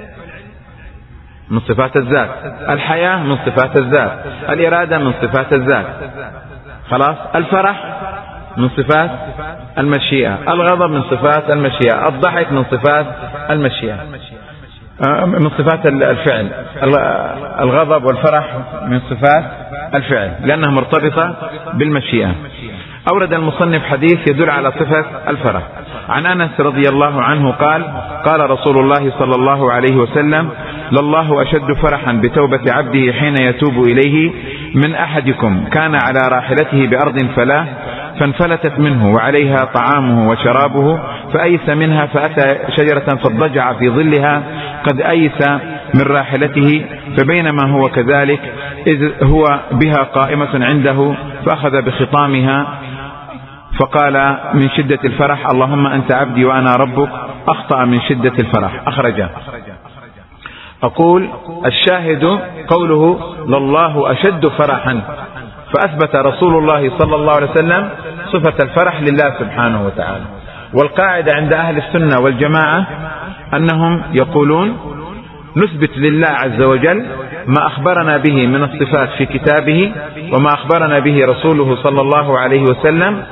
من صفات الذات، الحياة من صفات الذات، الإرادة من صفات الذات، خلاص. الفرح من صفات المشيئة، الغضب من صفات المشيئة، الضحك من صفات المشيئة، من صفات الفعل. الغضب والفرح من صفات الفعل لأنها مرتبطة بالمشيئة. أورد المصنف حديث يدل على صفة الفرح. عن أنس رضي الله عنه قال: قال رسول الله صلى الله عليه وسلم: لله أشد فرحا بتوبة عبده حين يتوب إليه من أحدكم كان على راحلته بأرض فلاة فانفلتت منه وعليها طعامه وشرابه فأيس منها فأتى شجرة فاضطجع في ظلها قد أيس من راحلته فبينما هو كذلك إذ هو بها قائمة عنده فأخذ بخطامها فقال من شدة الفرح: اللهم أنت عبدي وأنا ربك. أخطأ من شدة الفرح. أخرجه. أقول الشاهد قوله: لله أشد فرحا، فأثبت رسول الله صلى الله عليه وسلم صفة الفرح لله سبحانه وتعالى. والقاعدة عند أهل السنة والجماعة أنهم يقولون: نثبت لله عز وجل ما أخبرنا به من الصفات في كتابه وما أخبرنا به رسوله صلى الله عليه وسلم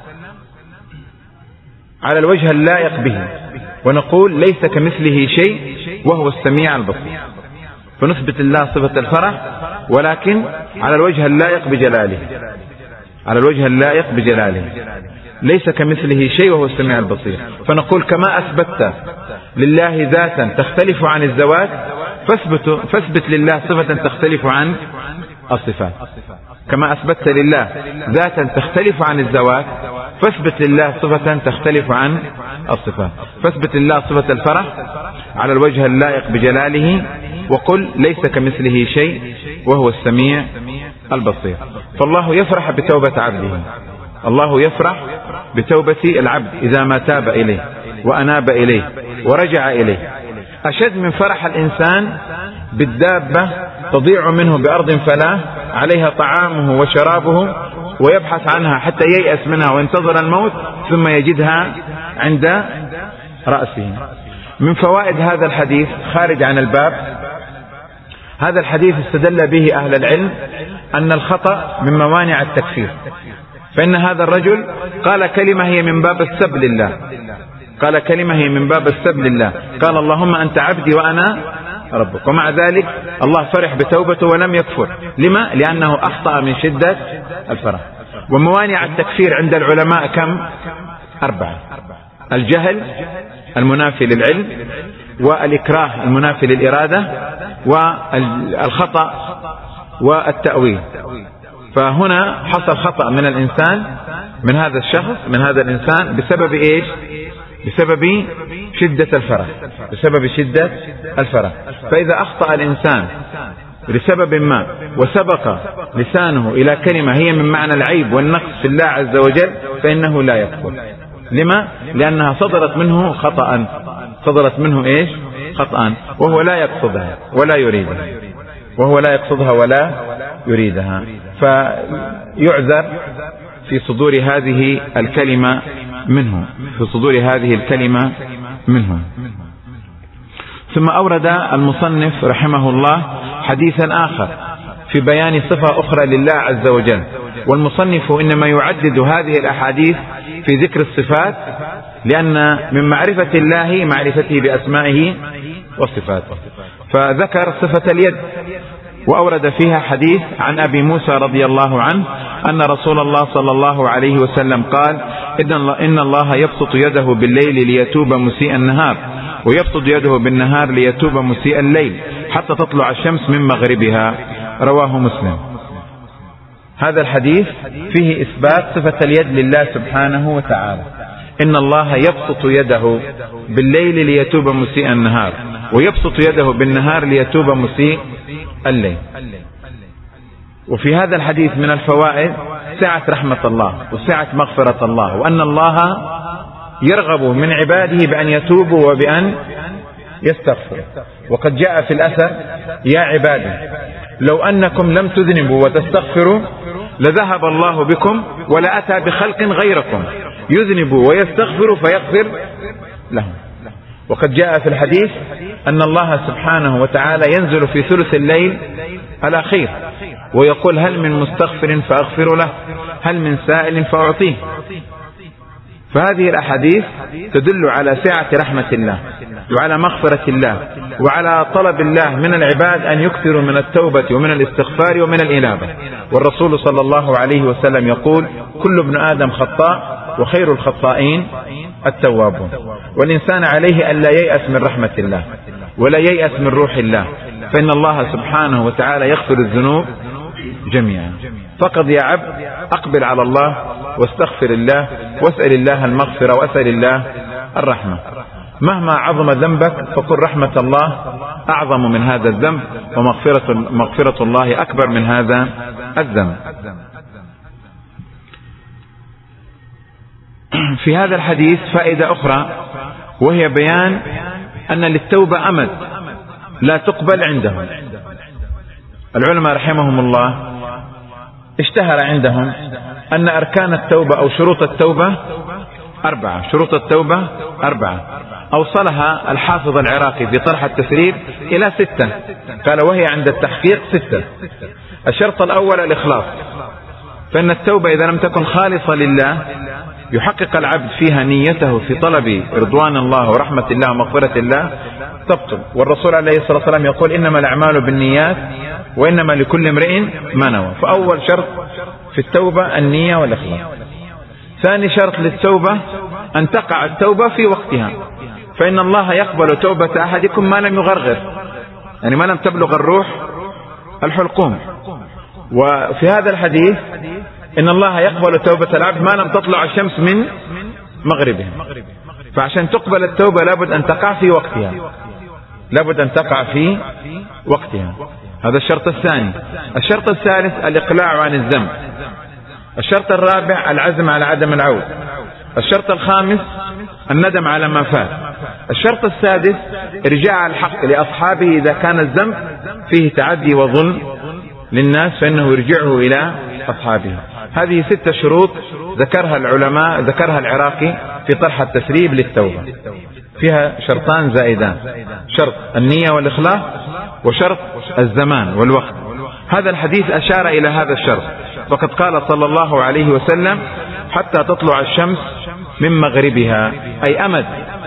على الوجه اللائق به، ونقول ليس كمثله شيء وهو السميع البصير. فنثبت الله صفة الفرح ولكن على الوجه اللائق بجلاله، على الوجه اللائق بجلاله، ليس كمثله شيء وهو السميع البصير. فنقول كما أثبت لله ذاتا تختلف عن الذوات فاثبت, فاثبت لله صفة تختلف عن الصفات. كما أثبت لله ذاتا تختلف عن الذوات فاثبت لله صفة تختلف عن الصفات. فاثبت لله صفة الفرح على الوجه اللائق بجلاله وقل ليس كمثله شيء وهو السميع البصير. فالله يفرح بتوبة عبده، الله يفرح بتوبة العبد إذا ما تاب إليه وأناب إليه ورجع إليه. أشد من فرح الإنسان بالدابة تضيع منه بأرض فلاة عليها طعامه وشرابه ويبحث عنها حتى ييأس منها وينتظر الموت ثم يجدها عند رأسه. من فوائد هذا الحديث خارج عن الباب: هذا الحديث استدل به أهل العلم أن الخطأ من موانع التكفير، فإن هذا الرجل قال كلمة هي من باب السب لله، قال كلمة هي من باب السب لله، قال اللهم أنت عبدي وأنا ربك، ومع ذلك الله فرح بتوبته ولم يكفر. لما؟ لأنه أخطأ من شدة الفرح. وموانع التكفير عند العلماء كم؟ أربعة: الجهل المنافي للعلم، والإكراه المنافي للإرادة، والخطأ والتأويل. فهنا حصل خطأ من الإنسان، من هذا الشخص، من هذا الإنسان بسبب إيش؟ بسبب شدة الفرح، بسبب شدة الفرح. فإذا أخطأ الإنسان لسبب ما وسبق لسانه إلى كلمة هي من معنى العيب والنقص في الله عز وجل فإنه لا يكفر. لما؟ لأنها صدرت منه خطأ، صدرت منه إيش؟ خطأ، وهو لا يقصدها ولا يريدها، وهو لا يقصدها ولا يريدها، فيعذر في صدور هذه الكلمة منه، في صدور هذه الكلمة منه. ثم أورد المصنف رحمه الله حديثا آخر في بيان صفة أخرى لله عز وجل، والمصنف إنما يعدد هذه الأحاديث في ذكر الصفات لأن من معرفة الله معرفته بأسمائه وصفاته. فذكر صفة اليد وأورد فيها حديث عن أبي موسى رضي الله عنه أن رسول الله صلى الله عليه وسلم قال: إن الله يبسط يده بالليل ليتوب مسيء النهار ويبسط يده بالنهار ليتوب مسيء الليل حتى تطلع الشمس من مغربها. رواه مسلم. هذا الحديث فيه إثبات صفة اليد لله سبحانه وتعالى. إن الله يبسط يده بالليل ليتوب مسيء النهار ويبسط يده بالنهار ليتوب مسيء الليل. وفي هذا الحديث من الفوائد سعة رحمة الله وسعة مغفرة الله، وأن الله يرغب من عباده بأن يتوبوا وبأن يستغفر. وقد جاء في الأثر: يا عبادي لو أنكم لم تذنبوا وتستغفروا لذهب الله بكم ولأتى بخلق غيركم يذنب ويستغفر فيغفر لهم. وقد جاء في الحديث أن الله سبحانه وتعالى ينزل في ثلث الليل الأخير ويقول: هل من مستغفر فأغفر له، هل من سائل فأعطيه. فهذه الأحاديث تدل على سعة رحمة الله وعلى مغفرة الله وعلى طلب الله من العباد أن يكثروا من التوبة ومن الاستغفار ومن الإنابة. والرسول صلى الله عليه وسلم يقول: كل ابن آدم خطاء وخير الخطائين التوابون. والإنسان عليه أن لا ييأس من رحمة الله ولا ييأس من روح الله، فإن الله سبحانه وتعالى يغفر الذنوب جميعا. فقد يا عبد أقبل على الله واستغفر الله واسأل الله المغفرة واسأل الله الرحمة. مهما عظم ذنبك فقل رحمة الله أعظم من هذا الذنب، ومغفرة مغفرة الله أكبر من هذا الذنب. في هذا الحديث فائدة أخرى، وهي بيان أن للتوبة أمد لا تقبل عندهم. العلماء رحمهم الله اشتهر عندهم أن أركان التوبة أو شروط التوبة أربعة. شروط التوبة أربعة أوصلها الحافظ العراقي في طرح التسريب إلى ستة، قال: وهي عند التحقيق ستة. الشرط الأول الإخلاص، فإن التوبة إذا لم تكن خالصة لله يحقق العبد فيها نيته في طلب رضوان الله ورحمة الله ومغفرة الله تبطل. والرسول عليه الصلاة والسلام يقول: إنما الأعمال بالنيات وإنما لكل امرئ ما نوى. فأول شرط في التوبة النية والإخلاص. ثاني شرط للتوبة أن تقع التوبة في وقتها، فإن الله يقبل توبة أحدكم ما لم يغرغر، يعني ما لم تبلغ الروح الحلقوم. وفي هذا الحديث إن الله يقبل توبة العبد ما لم تطلع الشمس من مغربها. فعشان تقبل التوبة لابد أن تقع في وقتها، لابد أن تقع في وقتها. هذا الشرط الثاني. الشرط الثالث الإقلاع عن الذنب. الشرط الرابع العزم على عدم العود. الشرط الخامس الندم على ما فات. الشرط السادس إرجاع الحق لأصحابه إذا كان الذنب فيه تعدي وظلم للناس، فإنه يرجعه إلى أصحابه. هذه ستة شروط ذكرها العلماء، ذكرها العراقي في طرح التسريب للتوبة. فيها شرطان زائدان: شرط النية والإخلاص، وشرط الزمان والوقت. هذا الحديث أشار إلى هذا الشرط، فقد قال صلى الله عليه وسلم: حتى تطلع الشمس من مغربها، أي أمد.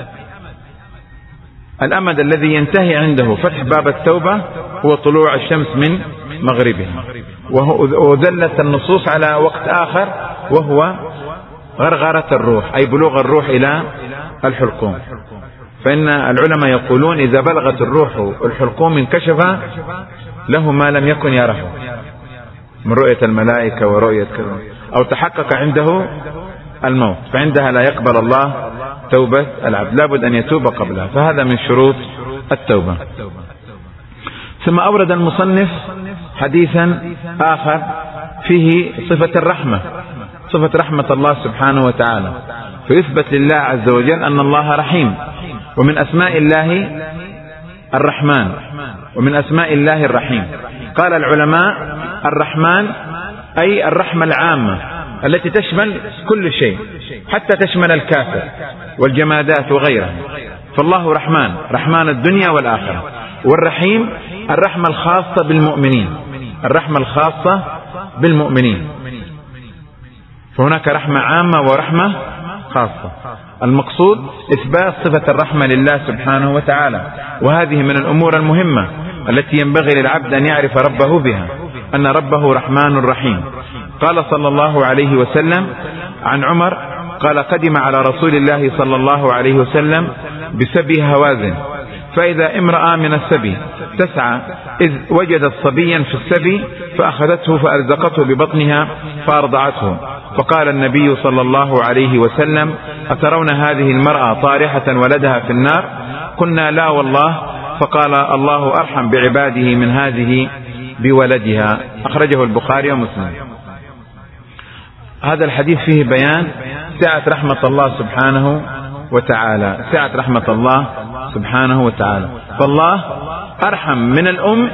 الأمد الذي ينتهي عنده فتح باب التوبة هو طلوع الشمس من مغربها. ودلت النصوص على وقت آخر وهو غرغرة الروح، أي بلوغ الروح إلى الحلقوم. فإن العلماء يقولون: إذا بلغت الروح الحلقوم انكشف له ما لم يكن يره من رؤية الملائكة ورؤية كذا، أو تحقق عنده الموت، فعندها لا يقبل الله توبة العبد، لابد أن يتوب قبلها. فهذا من شروط التوبة. ثم أورد المصنف حديثا آخر فيه صفة الرحمة، صفة رحمة الله سبحانه وتعالى، فيثبت لله عز وجل أن الله رحيم. ومن أسماء الله الرحمن، ومن أسماء الله الرحيم. قال العلماء: الرحمن أي الرحمة العامة التي تشمل كل شيء، حتى تشمل الكافر والجمادات وغيرها. فالله رحمن، رحمن الدنيا والآخرة. والرحيم الرحمة الخاصة بالمؤمنين، الرحمة الخاصة بالمؤمنين. فهناك رحمة عامة ورحمة خاصة. المقصود إثبات صفة الرحمة لله سبحانه وتعالى، وهذه من الأمور المهمة التي ينبغي للعبد أن يعرف ربه بها، أن ربه رحمن رحيم. قال صلى الله عليه وسلم عن عمر قال: قدم على رسول الله صلى الله عليه وسلم بسبي هوازن، فإذا امرأة من السبي تسعى إذ وجدت صبيا في السبي فأخذته فألزقته ببطنها فأرضعته، فقال النبي صلى الله عليه وسلم: أترون هذه المرأة طارحة ولدها في النار؟ قلنا: لا والله. فقال: الله أرحم بعباده من هذه بولدها. أخرجه البخاري ومسلم. هذا الحديث فيه بيان سعة رحمة الله سبحانه وتعالى، سعة رحمة الله سبحانه وتعالى. فالله أرحم من الأم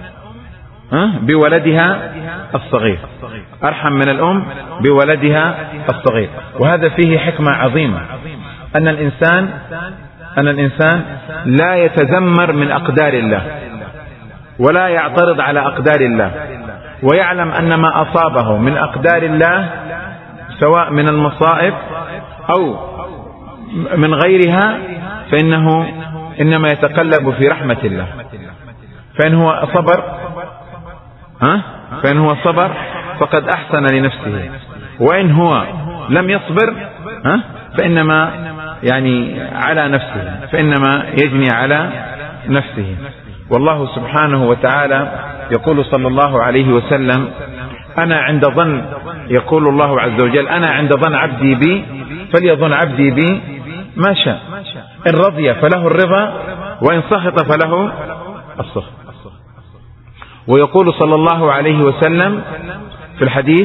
بولدها الصغير، أرحم من الأم بولدها الصغير. وهذا فيه حكمة عظيمة، أن الإنسان أن الإنسان لا يتذمر من أقدار الله ولا يعترض على أقدار الله، ويعلم أن ما أصابه من أقدار الله سواء من المصائب أو من غيرها فإنه إنما يتقلب في رحمة الله. فإن هو صبر ها فإن هو صبر فقد أحسن لنفسه، وإن هو لم يصبر ها فإنما يعني على نفسه فإنما يجني على نفسه. والله سبحانه وتعالى يقول صلى الله عليه وسلم: أنا عند ظن يقول الله عز وجل: أنا عند ظن عبدي بي فليظن عبدي بي ما شاء، إن رضي فله الرضا وإن سخط فله السخط. ويقول صلى الله عليه وسلم في الحديث: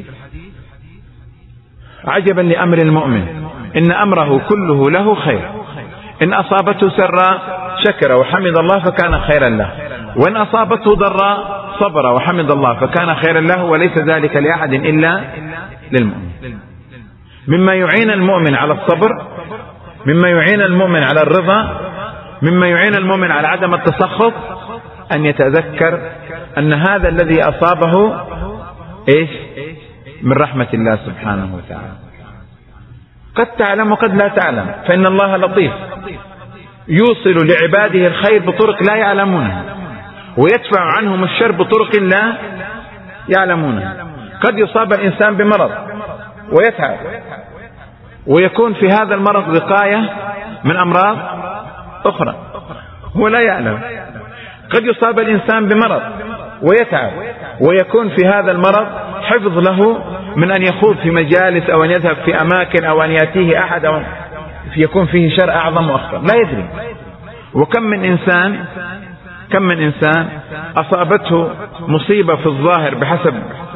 عجبا لأمر المؤمن إن أمره كله له خير، إن أصابته سراء شكر وحمد الله فكان خيرا له، وإن أصابته ضراء صبر وحمد الله فكان خيرا له، وليس ذلك لأحد إلا للمؤمن. مما يعين المؤمن على الصبر، مما يعين المؤمن على الرضا، مما يعين المؤمن على عدم التسخط، أن يتذكر أن هذا الذي أصابه إيش؟ من رحمة الله سبحانه وتعالى. قد تعلم وقد لا تعلم، فإن الله لطيف يوصل لعباده الخير بطرق لا يعلمونها، ويدفع عنهم الشر بطرق لا يعلمونها. قد يصاب الإنسان بمرض ويتعب، ويكون في هذا المرض وقاية من أمراض أخرى هو لا يعلم. قد يصاب الإنسان بمرض ويتعب، ويكون في هذا المرض حفظ له من أن يخوض في مجالس أو أن يذهب في أماكن أو أن يأتيه أحد أو يكون فيه شر أعظم وأخطر، لا يدري. وكم من إنسان كم من إنسان أصابته مصيبة في الظاهر بحسب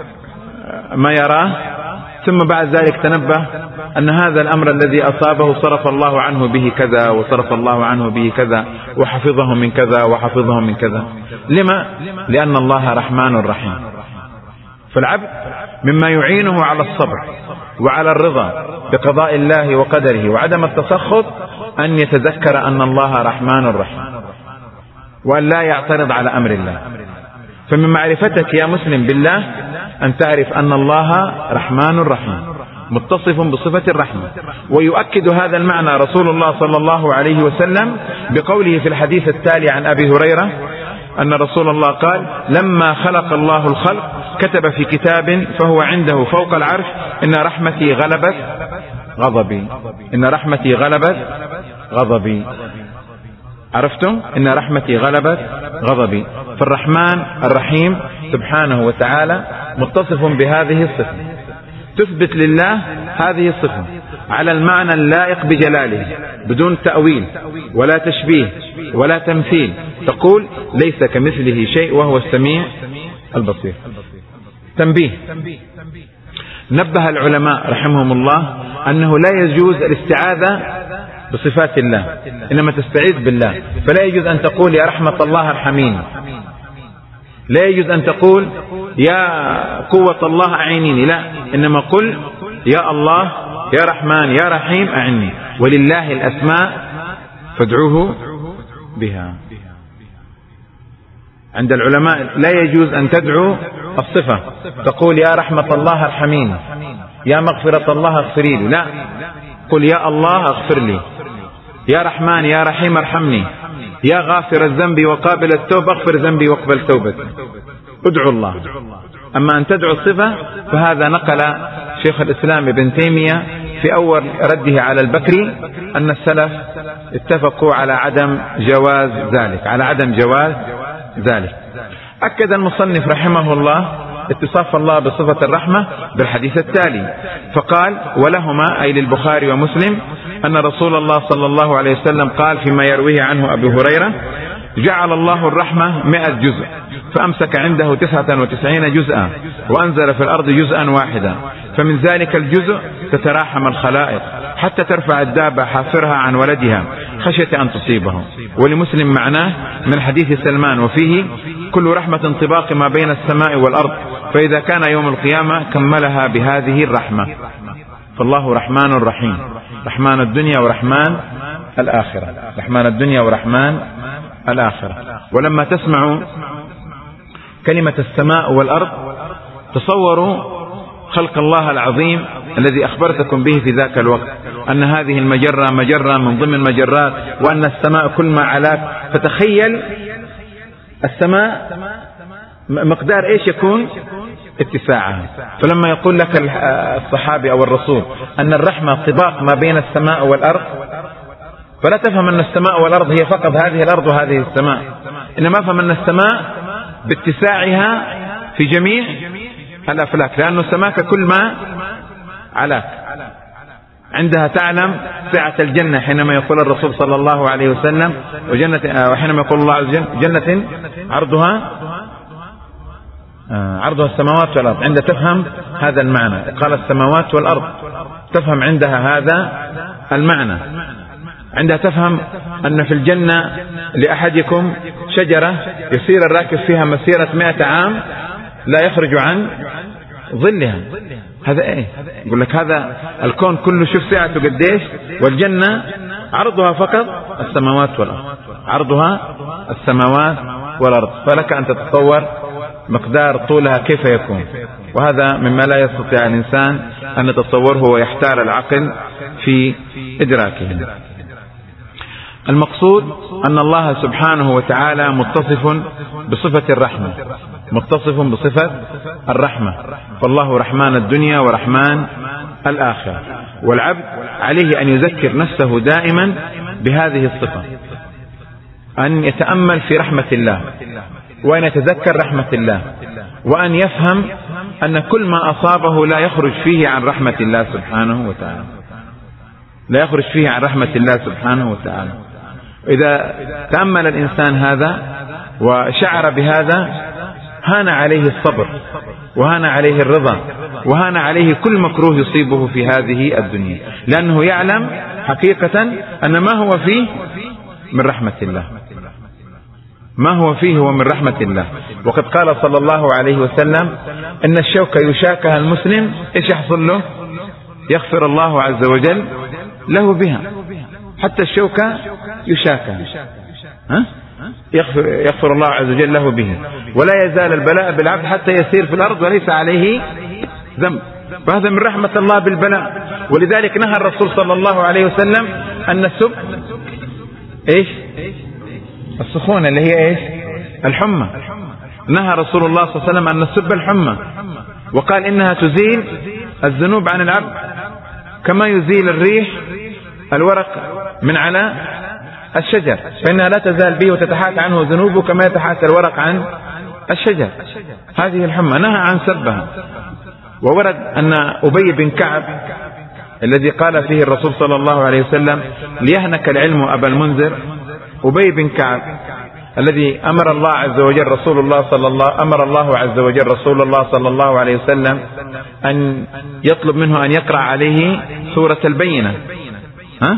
ما يراه، ثم بعد ذلك تنبه أن هذا الأمر الذي أصابه صرف الله عنه به كذا وصرف الله عنه به كذا وحفظه من كذا وحفظه من كذا. لما؟ لأن الله رحمن رحيم. فالعبد مما يعينه على الصبر وعلى الرضا بقضاء الله وقدره وعدم التسخط أن يتذكر أن الله رحمن رحيم، وأن لا يعترض على أمر الله. فمن معرفتك يا مسلم بالله أن تعرف أن الله رحمن رحيم متصف بصفة الرحمة. ويؤكد هذا المعنى رسول الله صلى الله عليه وسلم بقوله في الحديث التالي عن أبي هريرة أن رسول الله قال: لما خلق الله الخلق كتب في كتاب فهو عنده فوق العرش: إن رحمتي غلبت غضبي، إن رحمتي غلبت غضبي. عرفتم؟ إن رحمتي غلبت غضبي. فالرحمن الرحيم سبحانه وتعالى متصف بهذه الصفة، تثبت لله هذه الصفة على المعنى اللائق بجلاله بدون تأويل ولا تشبيه ولا تمثيل. تقول: ليس كمثله شيء وهو السميع البصير. تنبيه: نبه العلماء رحمهم الله أنه لا يجوز الاستعاذة بصفات الله، إنما تستعيذ بالله. فلا يجوز أن تقول: يا رحمة الله ارحميني، لا يجوز أن تقول: يا قوة الله أعينيني، لا، إنما قل: يا الله يا رحمن يا رحيم أعني، ولله الأسماء فادعوه بها. عند العلماء لا يجوز أن تدعو الصفة، تقول: يا رحمة الله ارحميني، يا مغفرة الله اغفري لي، لا، قل: يا الله اغفر لي، يا رحمن يا رحيم ارحمني، يا غافر الذنب وقابل التوبة اغفر ذنبي واقبل توبتي. ادعو الله. أما أن تدعو الصفة فهذا نقل شيخ الإسلام ابن تيمية في أول رده على البكري أن السلف اتفقوا على عدم جواز ذلك، على عدم جواز ذلك. أكد المصنف رحمه الله اتصاف الله بصفة الرحمة بالحديث التالي، فقال: ولهما أي للبخاري ومسلم أن رسول الله صلى الله عليه وسلم قال فيما يرويه عنه أبي هريرة: جعل الله الرحمة مئة جزء فأمسك عنده تسعة وتسعين جزءا وأنزل في الأرض جزءا واحدا، فمن ذلك الجزء تتراحم الخلائق حتى ترفع الدابة حافرها عن ولدها خشية أن تصيبه. ولمسلم معناه من حديث سلمان وفيه: كل رحمة طباق ما بين السماء والأرض، فإذا كان يوم القيامة كملها بهذه الرحمة. فالله رحمن رحيم، رحمن الدنيا ورحمن الآخرة، رحمن الدنيا ورحمن الآخرة. ولما تسمعوا كلمة السماء والأرض تصوروا خلق الله العظيم الذي أخبرتكم به في ذاك الوقت، أن هذه المجرة مجرة من ضمن المجرات، وأن السماء كل ما علاك. فتخيل السماء مقدار إيش يكون اتساعها. فلما يقول لك الصحابي أو الرسول أن الرحمة طباق ما بين السماء والأرض، فلا تفهم أن السماء والأرض هي فقط هذه الأرض وهذه السماء، إنما فهم أن السماء باتساعها في جميع الأفلاك، لأن السماء كل ما علاك. عندها تعلم سعة الجنة حينما يقول الرسول صلى الله عليه وسلم وجنة، وحينما يقول الله عز وجل جنة عرضها عرضها السماوات والأرض، عند تفهم هذا المعنى. قال السماوات والأرض، تفهم عندها هذا المعنى. عندها تفهم أن في الجنة لأحدكم شجرة يسير الراكب فيها مسيرة مئة عام لا يخرج عن ظلها. هذا ايه؟ يقول لك هذا الكون كله شوف سعته قديش، والجنة عرضها فقط السماوات والأرض، عرضها السماوات والأرض. فلك أن تتصور مقدار طولها كيف يكون، وهذا مما لا يستطيع الإنسان أن يتصوره ويحتار العقل في إدراكه. المقصود أن الله سبحانه وتعالى متصف بصفة الرحمة، متصف بصفة الرحمة، فالله رحمن الدنيا ورحمن الآخرة. والعبد عليه أن يذكر نفسه دائما بهذه الصفة، أن يتأمل في رحمة الله، وأن يتذكر رحمة الله، وأن يفهم أن كل ما أصابه لا يخرج فيه عن رحمة الله سبحانه وتعالى، لا يخرج فيه عن رحمة الله سبحانه وتعالى. إذا تأمل الإنسان هذا وشعر بهذا هان عليه الصبر، وهان عليه الرضا، وهان عليه كل مكروه يصيبه في هذه الدنيا، لأنه يعلم حقيقة أن ما هو فيه من رحمة الله، ما هو فيه هو من رحمة الله. وقد قال صلى الله عليه وسلم إن الشوكة يشاكها المسلم إيش يحصل له؟ يغفر الله عز وجل له بها. حتى الشوكة يشاكها، ها؟ يغفر, يغفر الله عز وجل له به. ولا يزال البلاء بالعبد حتى يسير في الأرض وليس عليه ذنب، فهذا من رحمة الله بالبلاء. ولذلك نهى الرسول صلى الله عليه وسلم أن نسب إيش؟ السخونة اللي هي إيش؟ الحمى. نهى رسول الله صلى الله عليه وسلم أن نسب الحمى، وقال إنها تزيل الذنوب عن العبد كما يزيل الريح الورق من على الشجر، فإنها لا تزال به وتتحاكى عنه ذنوبه كما يتحاكى الورق عن الشجر. هذه الحمى نهى عن سبها. وورد أن أبي بن كعب الذي قال فيه الرسول صلى الله عليه وسلم ليهنك العلم أبا المنذر، أبي بن كعب الذي أمر الله عز وجل رسول الله صلى الله أمر الله عز وجل رسول الله صلى الله عليه وسلم أن يطلب منه أن يقرأ عليه سورة البينة، ها؟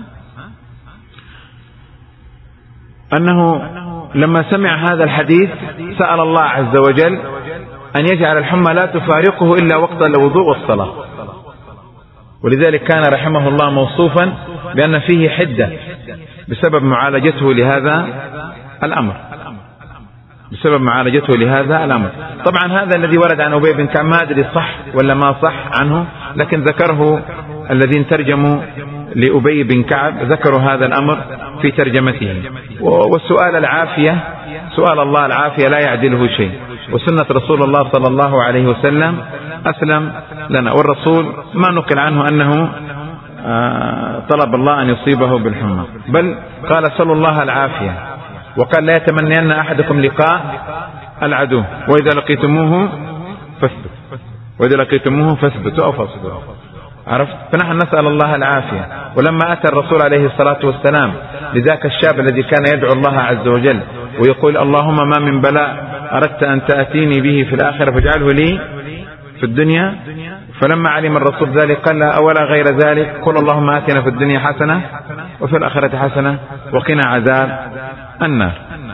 أنه لما سمع هذا الحديث سأل الله عز وجل أن يجعل الحمى لا تفارقه إلا وقت الوضوء والصلاة. ولذلك كان رحمه الله موصوفا بأن فيه حدة بسبب معالجته لهذا الأمر، بسبب معالجته لهذا الأمر. طبعا هذا الذي ورد عن أبي بن كعب ما أدري صح ولا ما صح عنه، لكن ذكره الذين ترجموا لأبي بن كعب ذكروا هذا الأمر في ترجمته. والسؤال العافية، سؤال الله العافية لا يعدله شيء، وسنة رسول الله صلى الله عليه وسلم أسلم لنا. والرسول ما نقل عنه أنه طلب الله أن يصيبه بالحمى، بل قال صلى الله العافية، وقال لا يتمنين أحدكم لقاء العدو، وإذا لقيتموه فاثبتوا، وإذا لقيتموه فاثبتوا أو فاصبروا. عرفت؟ فنحن نسأل الله العافية. ولما أتى الرسول عليه الصلاة والسلام لذاك الشاب الذي كان يدعو الله عز وجل ويقول اللهم ما من بلاء أردت أن تأتيني به في الآخرة فاجعله لي في الدنيا فلما علم الرسول ذلك قال لا أولا غير ذلك قل اللهم آتنا في الدنيا حسنة وفي الآخرة حسنة وقنا عذاب النار.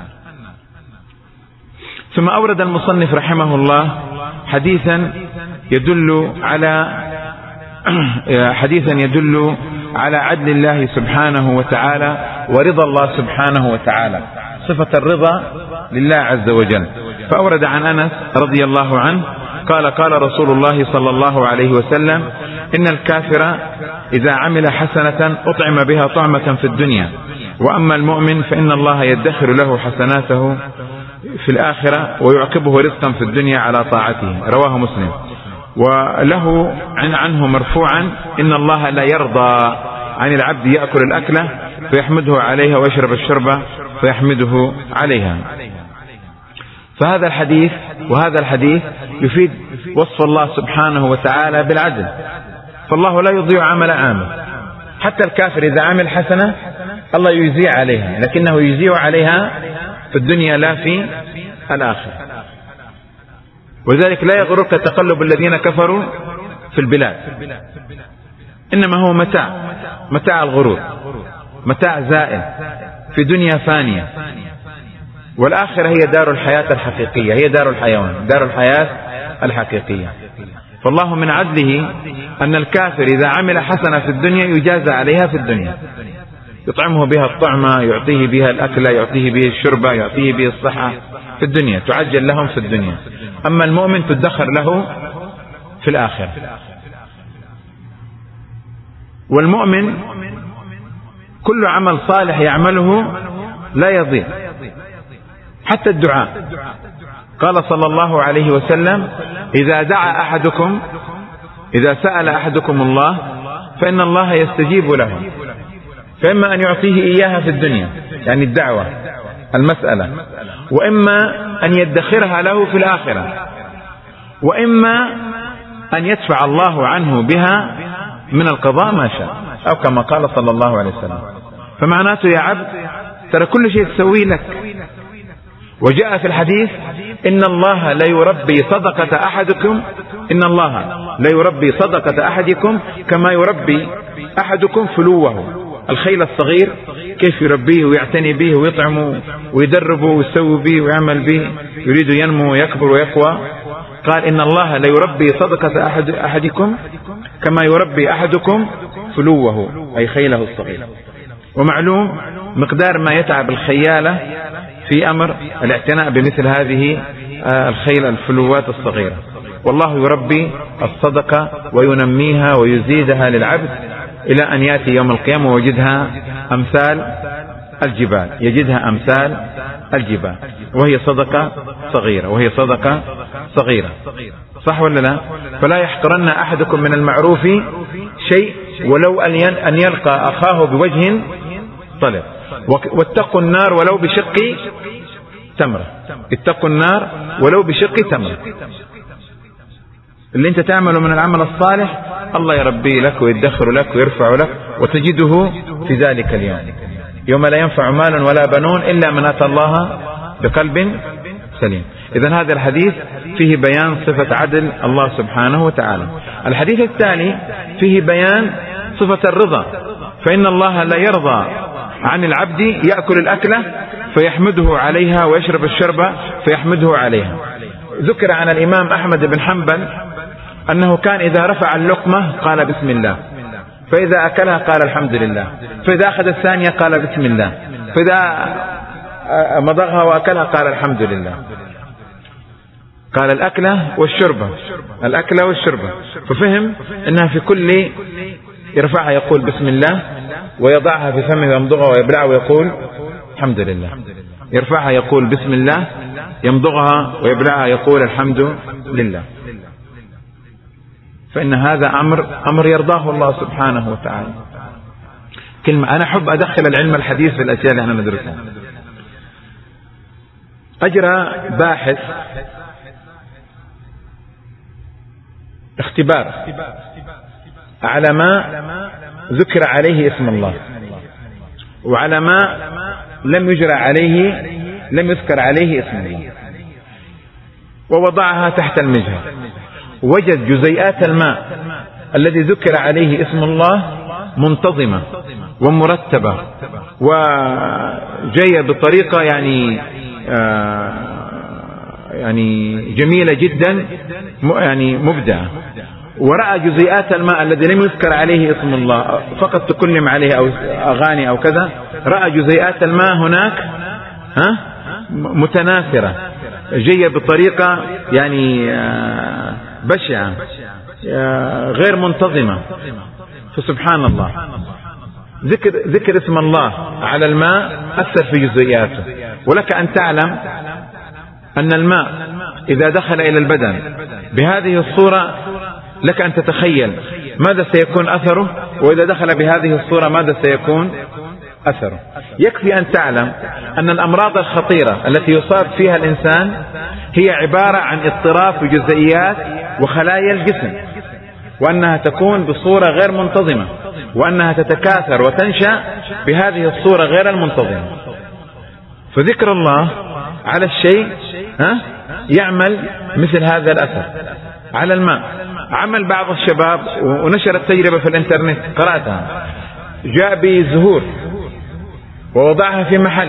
ثم أورد المصنف رحمه الله حديثا يدل على حديثا يدل على عدل الله سبحانه وتعالى ورضا الله سبحانه وتعالى، صفة الرضا لله عز وجل. فأورد عن أنس رضي الله عنه قال قال رسول الله صلى الله عليه وسلم إن الكافر إذا عمل حسنة أطعم بها طعمة في الدنيا، وأما المؤمن فإن الله يدخر له حسناته في الآخرة ويعقبه رزقا في الدنيا على طاعته. رواه مسلم. وله عنه مرفوعا إن الله لا يرضى عن العبد يأكل الأكلة فيحمده عليها ويشرب الشربة فيحمده عليها. فهذا الحديث وهذا الحديث يفيد وصف الله سبحانه وتعالى بالعدل، فالله لا يضيع عمل عامل. حتى الكافر إذا عمل حسنة الله يجزيه عليها، لكنه يجزيه عليها في الدنيا لا في الآخرة. وذلك لا يغرك تقلب الذين كفروا في البلاد، إنما هو متاع متاع الغرور، متاع زائل في دنيا فانية، والآخرة هي دار الحياة الحقيقية، هي دار الحيوان، دار الحياة الحقيقية. فالله من عدله أن الكافر إذا عمل حسنة في الدنيا يجازى عليها في الدنيا، يطعمه بها الطعمة، يعطيه بها الأكلة، يعطيه بها الشربة، يعطيه بها الصحة في الدنيا، تعجل لهم في الدنيا. أما المؤمن تدخر له في الآخرة. والمؤمن كل عمل صالح يعمله لا يضيع، حتى الدعاء. قال صلى الله عليه وسلم إذا دعا أحدكم إذا سأل أحدكم الله فإن الله يستجيب له، فإما أن يعطيه إياها في الدنيا يعني الدعوة المسألة، وإما أن يدخرها له في الآخرة، وإما أن يدفع الله عنه بها من القضاء ما شاء، أو كما قال صلى الله عليه وسلم. فمعناته يا عبد ترى كل شيء تسوي لك. وجاء في الحديث إن الله لا يربي صدقة أحدكم إن الله لا يربي صدقة أحدكم كما يربي أحدكم فلوه، الخيل الصغير كيف يربيه ويعتني به ويطعمه ويدربه ويسوي به ويعمل به، يريد ينمو ويكبر ويقوى. قال إن الله لا يربي صدقة أحد أحدكم كما يربي أحدكم فلوه أي خيله الصغير. ومعلوم مقدار ما يتعب الخيالة في أمر الاعتناء بمثل هذه الخيل الفلوات الصغيرة. والله يربي الصدقة وينميها ويزيدها للعبد إلى أن يأتي يوم القيامة ويجدها أمثال الجبال، يجدها أمثال الجبال، وهي صدقة صغيرة وهي صدقة صغيرة. صح ولا لا؟ فلا يحقرن أحدكم من المعروف شيء ولو أن يلقى أخاه بوجه طلق، واتقوا النار ولو بشق تمرة. اتقوا النار ولو بشق تمرة. اللي انت تعمله من العمل الصالح الله يربيه لك ويدخر لك ويرفع لك، وتجده في ذلك اليوم يوم لا ينفع مال ولا بنون إلا من أتى الله بقلب سليم. إذن هذا الحديث فيه بيان صفة عدل الله سبحانه وتعالى. الحديث الثاني فيه بيان صفة الرضا، فإن الله لا يرضى عن العبد يأكل الأكلة فيحمده عليها ويشرب الشربة فيحمده عليها. ذكر عن الإمام أحمد بن حنبل أنه كان إذا رفع اللقمة قال بسم الله، فإذا أكلها قال الحمد لله، فإذا أخذ الثانية قال بسم الله، فإذا مضغها وأكلها قال الحمد لله. قال الأكلة والشربة، الأكلة والشربة، ففهم أنها في كل يرفعها يقول بسم الله، ويضعها في فمه ويمضغها ويبلعها ويقول الحمد لله. يرفعها يقول بسم الله، يمضغها ويبلعها يقول الحمد لله. فإن هذا أمر أمر يرضاه الله سبحانه وتعالى. كلمة أنا أحب أدخل العلم الحديث في الأشياء اللي احنا ندرسها. أجرى باحث اختبار على ما ذكر عليه اسم الله وعلى ما لم يجرى عليه لم يذكر عليه اسم الله، ووضعها تحت المجهر وجد جزيئات الماء الذي ذكر عليه اسم الله منتظمة ومرتبة وجاية بطريقة يعني آه يعني جميلة جدا يعني مبدعة، ورأى جزيئات الماء الذي لم يذكر عليه اسم الله فقط تكلم عليه أو أغاني أو كذا، رأى جزيئات الماء هناك ها متناثرة جاية بطريقة يعني بشعة غير منتظمة. فسبحان الله، ذكر ذكر اسم الله على الماء أثر في جزيئاته. ولك أن تعلم أن الماء إذا دخل إلى البدن بهذه الصورة لك أن تتخيل ماذا سيكون أثره، وإذا دخل بهذه الصورة ماذا سيكون أثره. يكفي أن تعلم أن الأمراض الخطيرة التي يصاب فيها الإنسان هي عبارة عن اضطراب في جزئيات وخلايا الجسم، وأنها تكون بصورة غير منتظمة، وأنها تتكاثر وتنشأ بهذه الصورة غير المنتظمة. فذكر الله على الشيء ها يعمل مثل هذا الأثر على الماء. عمل بعض الشباب ونشر التجربة في الانترنت، قرأتها، جاء بزهور ووضعها في محل،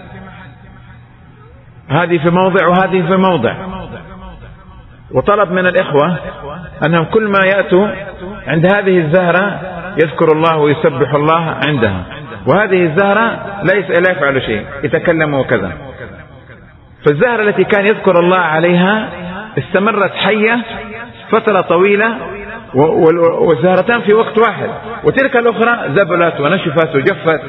هذه في موضع وهذه في موضع، وطلب من الإخوة أنهم كل ما يأتوا عند هذه الزهرة يذكر الله ويسبح الله عندها، وهذه الزهرة لا يفعل شيء، يتكلم وكذا. فالزهرة التي كان يذكر الله عليها استمرت حية فترة طويلة والزهرتان في وقت واحد، وتلك الأخرى ذبلت ونشفت وجفت.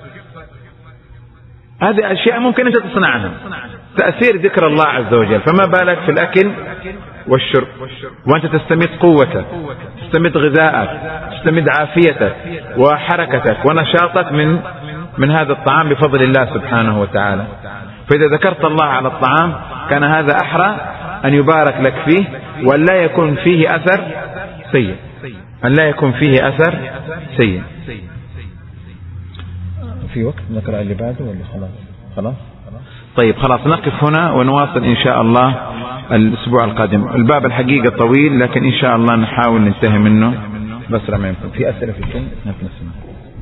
هذه أشياء ممكن أنت تصنعها، تأثير ذكر الله عز وجل. فما بالك في الأكل والشرب، وأنت تستمد قوتك، تستمد غذاءك، تستمد عافيتك وحركتك ونشاطك من من هذا الطعام بفضل الله سبحانه وتعالى. فإذا ذكرت الله على الطعام كان هذا أحرى أن يبارك لك فيه، وأن لا يكون فيه أثر سيء، أن لا يكون فيه أثر سيء. في وقت نقرأ اللي بعده ولا خلاص؟ خلاص طيب خلاص نقف هنا ونواصل إن شاء الله الأسبوع القادم. الباب الحقيقة طويل لكن إن شاء الله نحاول ننتهي منه بسرعة ما يمكن. في أسئلة في الكل نسمع.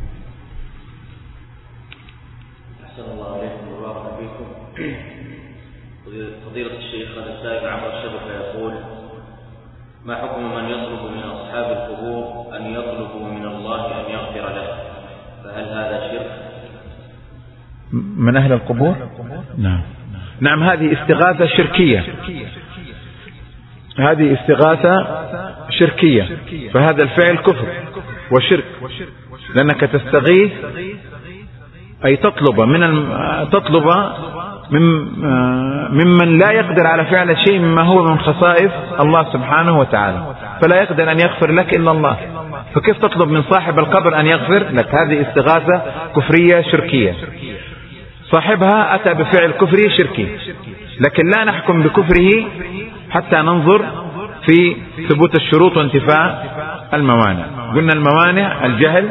أحسن الله عليكم وبارك فيكم. فضيلة الشيخ هذا السائل عبر الشبكة يقول: ما حكم من يطلب من أصحاب القبور أن يطلبوا من الله أن يغفر له، فهل هذا شرك؟ من أهل القبور؟ نعم نعم هذه استغاثة شركية، هذه استغاثة شركية، فهذا الفعل كفر وشرك، لأنك تستغيث أي تطلب من الم... تطلب من ممن لا يقدر على فعل شيء مما هو من خصائص الله سبحانه وتعالى، فلا يقدر أن يغفر لك إلا الله، فكيف تطلب من صاحب القبر أن يغفر لك؟ هذه استغاثة كفرية شركية، صاحبها أتى بفعل كفري شركي، لكن لا نحكم بكفره حتى ننظر في ثبوت الشروط وانتفاء الموانع. قلنا الموانع الجهل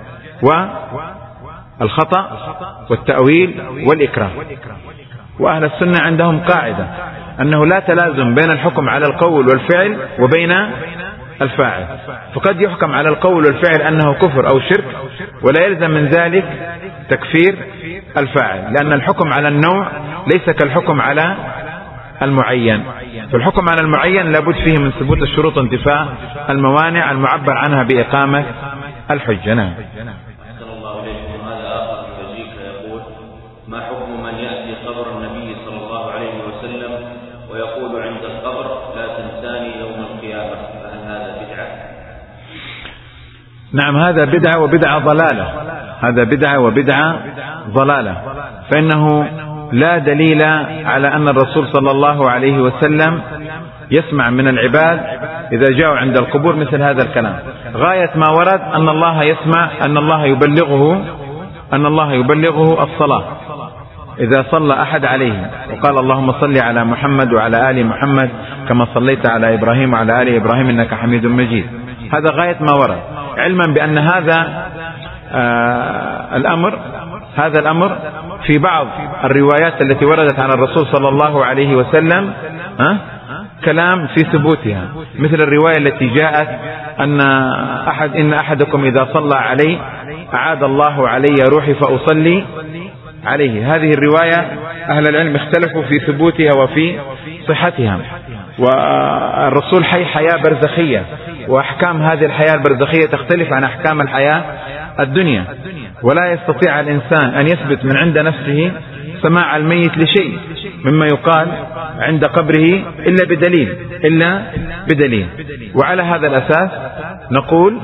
والخطأ والتأويل والإكراه. وأهل السنة عندهم قاعدة أنه لا تلازم بين الحكم على القول والفعل وبين الفاعل، فقد يحكم على القول والفعل أنه كفر أو شرك ولا يلزم من ذلك تكفير الفاعل، لأن الحكم على النوع ليس كالحكم على المعين. فالحكم على المعين لابد فيه من ثبوت الشروط وانتفاء الموانع المعبر عنها بإقامة الحجة. نعم. أحسن الله إليكم. هذا آخر من بلجيكا يقول: ما حكم من يأتي قبر النبي صلى الله عليه وسلم ويقول عند القبر لا تنساني يوم القيامة، فهل هذا بدعة؟ نعم هذا بدعة وبدعة ضلالة، هذا بدعة وبدعة ضلالة، فإنه لا دليل على أن الرسول صلى الله عليه وسلم يسمع من العباد إذا جاءوا عند القبور مثل هذا الكلام. غاية ما ورد أن الله يسمع، أن الله يبلغه أن الله يبلغه الصلاة إذا صلى أحد عليه، وقال اللهم صل على محمد وعلى آل محمد كما صليت على إبراهيم وعلى آل إبراهيم إنك حميد مجيد. هذا غاية ما ورد، علما بأن هذا آه الأمر هذا الأمر في بعض الروايات التي وردت عن الرسول صلى الله عليه وسلم آه كلام في ثبوتها، مثل الرواية التي جاءت أن أحد إن أحدكم إذا صلى علي أعاد الله علي روحي فأصلي عليه. هذه الرواية أهل العلم اختلفوا في ثبوتها وفي صحتها، والرسول حي حياة برزخية، وأحكام هذه الحياة البرزخية تختلف عن أحكام الحياة الدنيا، ولا يستطيع الإنسان أن يثبت من عند نفسه سماع الميت لشيء مما يقال عند قبره إلا بدليل إلا بدليل وعلى هذا الأساس نقول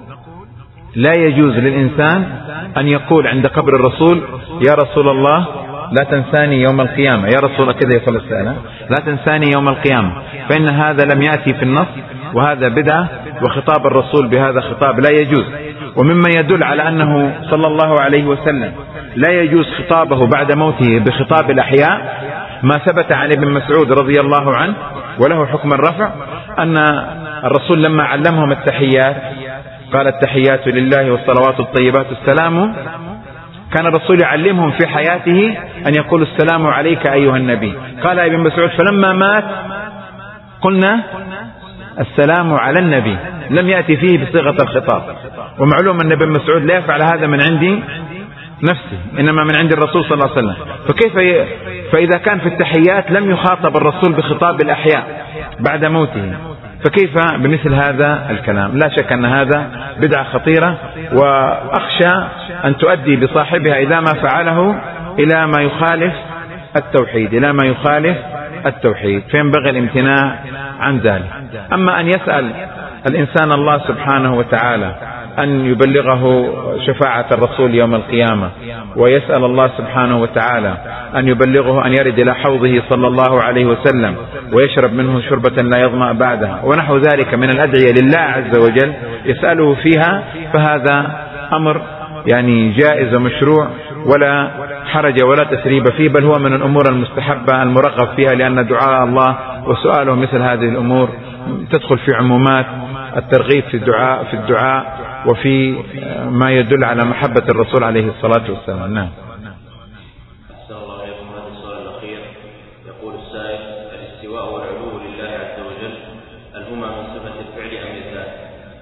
لا يجوز للإنسان أن يقول عند قبر الرسول يا رسول الله لا تنساني يوم القيامة، يا رسول الله كذا يقول السنة لا تنساني يوم القيامة، فإن هذا لم يأتي في النص، وهذا بدعة، وخطاب الرسول بهذا خطاب لا يجوز. ومما يدل على أنه صلى الله عليه وسلم لا يجوز خطابه بعد موته بخطاب الأحياء ما ثبت عن ابن مسعود رضي الله عنه وله حكم الرفع، أن الرسول لما علمهم التحيات قال التحيات لله والصلوات الطيبات السلام، كان الرسول يعلمهم في حياته أن يقول السلام عليك أيها النبي. قال ابن مسعود فلما مات قلنا السلام على النبي، لم يأتي فيه بصيغة الخطاب. ومعلوم أن ابن مسعود لا يفعل هذا من عندي نفسه، إنما من عند الرسول صلى الله عليه وسلم. فكيف ي... فإذا كان في التحيات لم يخاطب الرسول بخطاب الأحياء بعد موته، فكيف بمثل هذا الكلام؟ لا شك أن هذا بدعة خطيرة، وأخشى أن تؤدي بصاحبها إذا ما فعله إلى ما يخالف التوحيد إلى ما يخالف التوحيد فينبغي الامتناع عن ذلك. أما أن يسأل الإنسان الله سبحانه وتعالى أن يبلغه شفاعة الرسول يوم القيامة، ويسأل الله سبحانه وتعالى أن يبلغه أن يرد إلى حوضه صلى الله عليه وسلم ويشرب منه شربة لا يظمأ بعدها ونحو ذلك من الأدعية لله عز وجل يسأله فيها، فهذا أمر يعني جائز ومشروع ولا حرج ولا تسريب فيه، بل هو من الأمور المستحبة المرغب فيها، لأن دعاء الله وسؤاله مثل هذه الأمور تدخل في عمومات الترغيب في الدعاء في الدعاء وفي ما يدل على محبة الرسول عليه الصلاة والسلام. نعم. أحسن الله إليكم. هذا السؤال الأخير يقول السائل: الاستواء والعلو لله عز وجل هل هما من صفة الفعل أم الذات؟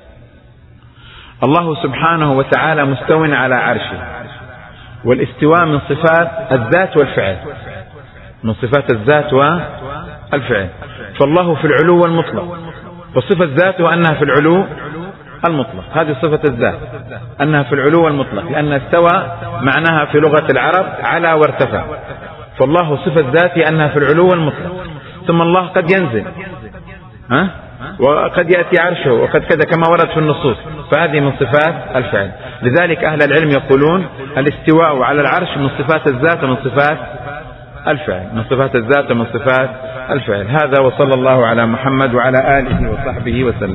الله سبحانه وتعالى مستو على عرشه، والاستواء من صفات الذات والفعل، من صفات الذات والفعل. فالله في العلو المطلق، وصفة ذاته أنها في العلو المطلق، هذه صفة الذات أنها في العلو المطلق، لأن استوى معناها في لغة العرب على وارتفع، فالله صفة ذاته أنها في العلو المطلق. ثم الله قد ينزل ها وقد يأتي عرشه وقد كذا كما ورد في النصوص، فهذه من صفات الفعل. لذلك أهل العلم يقولون الاستواء على العرش من صفات الذات ومن صفات الفعل، من صفات الذات ومن صفات الفعل. هذا، وصلى الله على محمد وعلى آله وصحبه وسلم.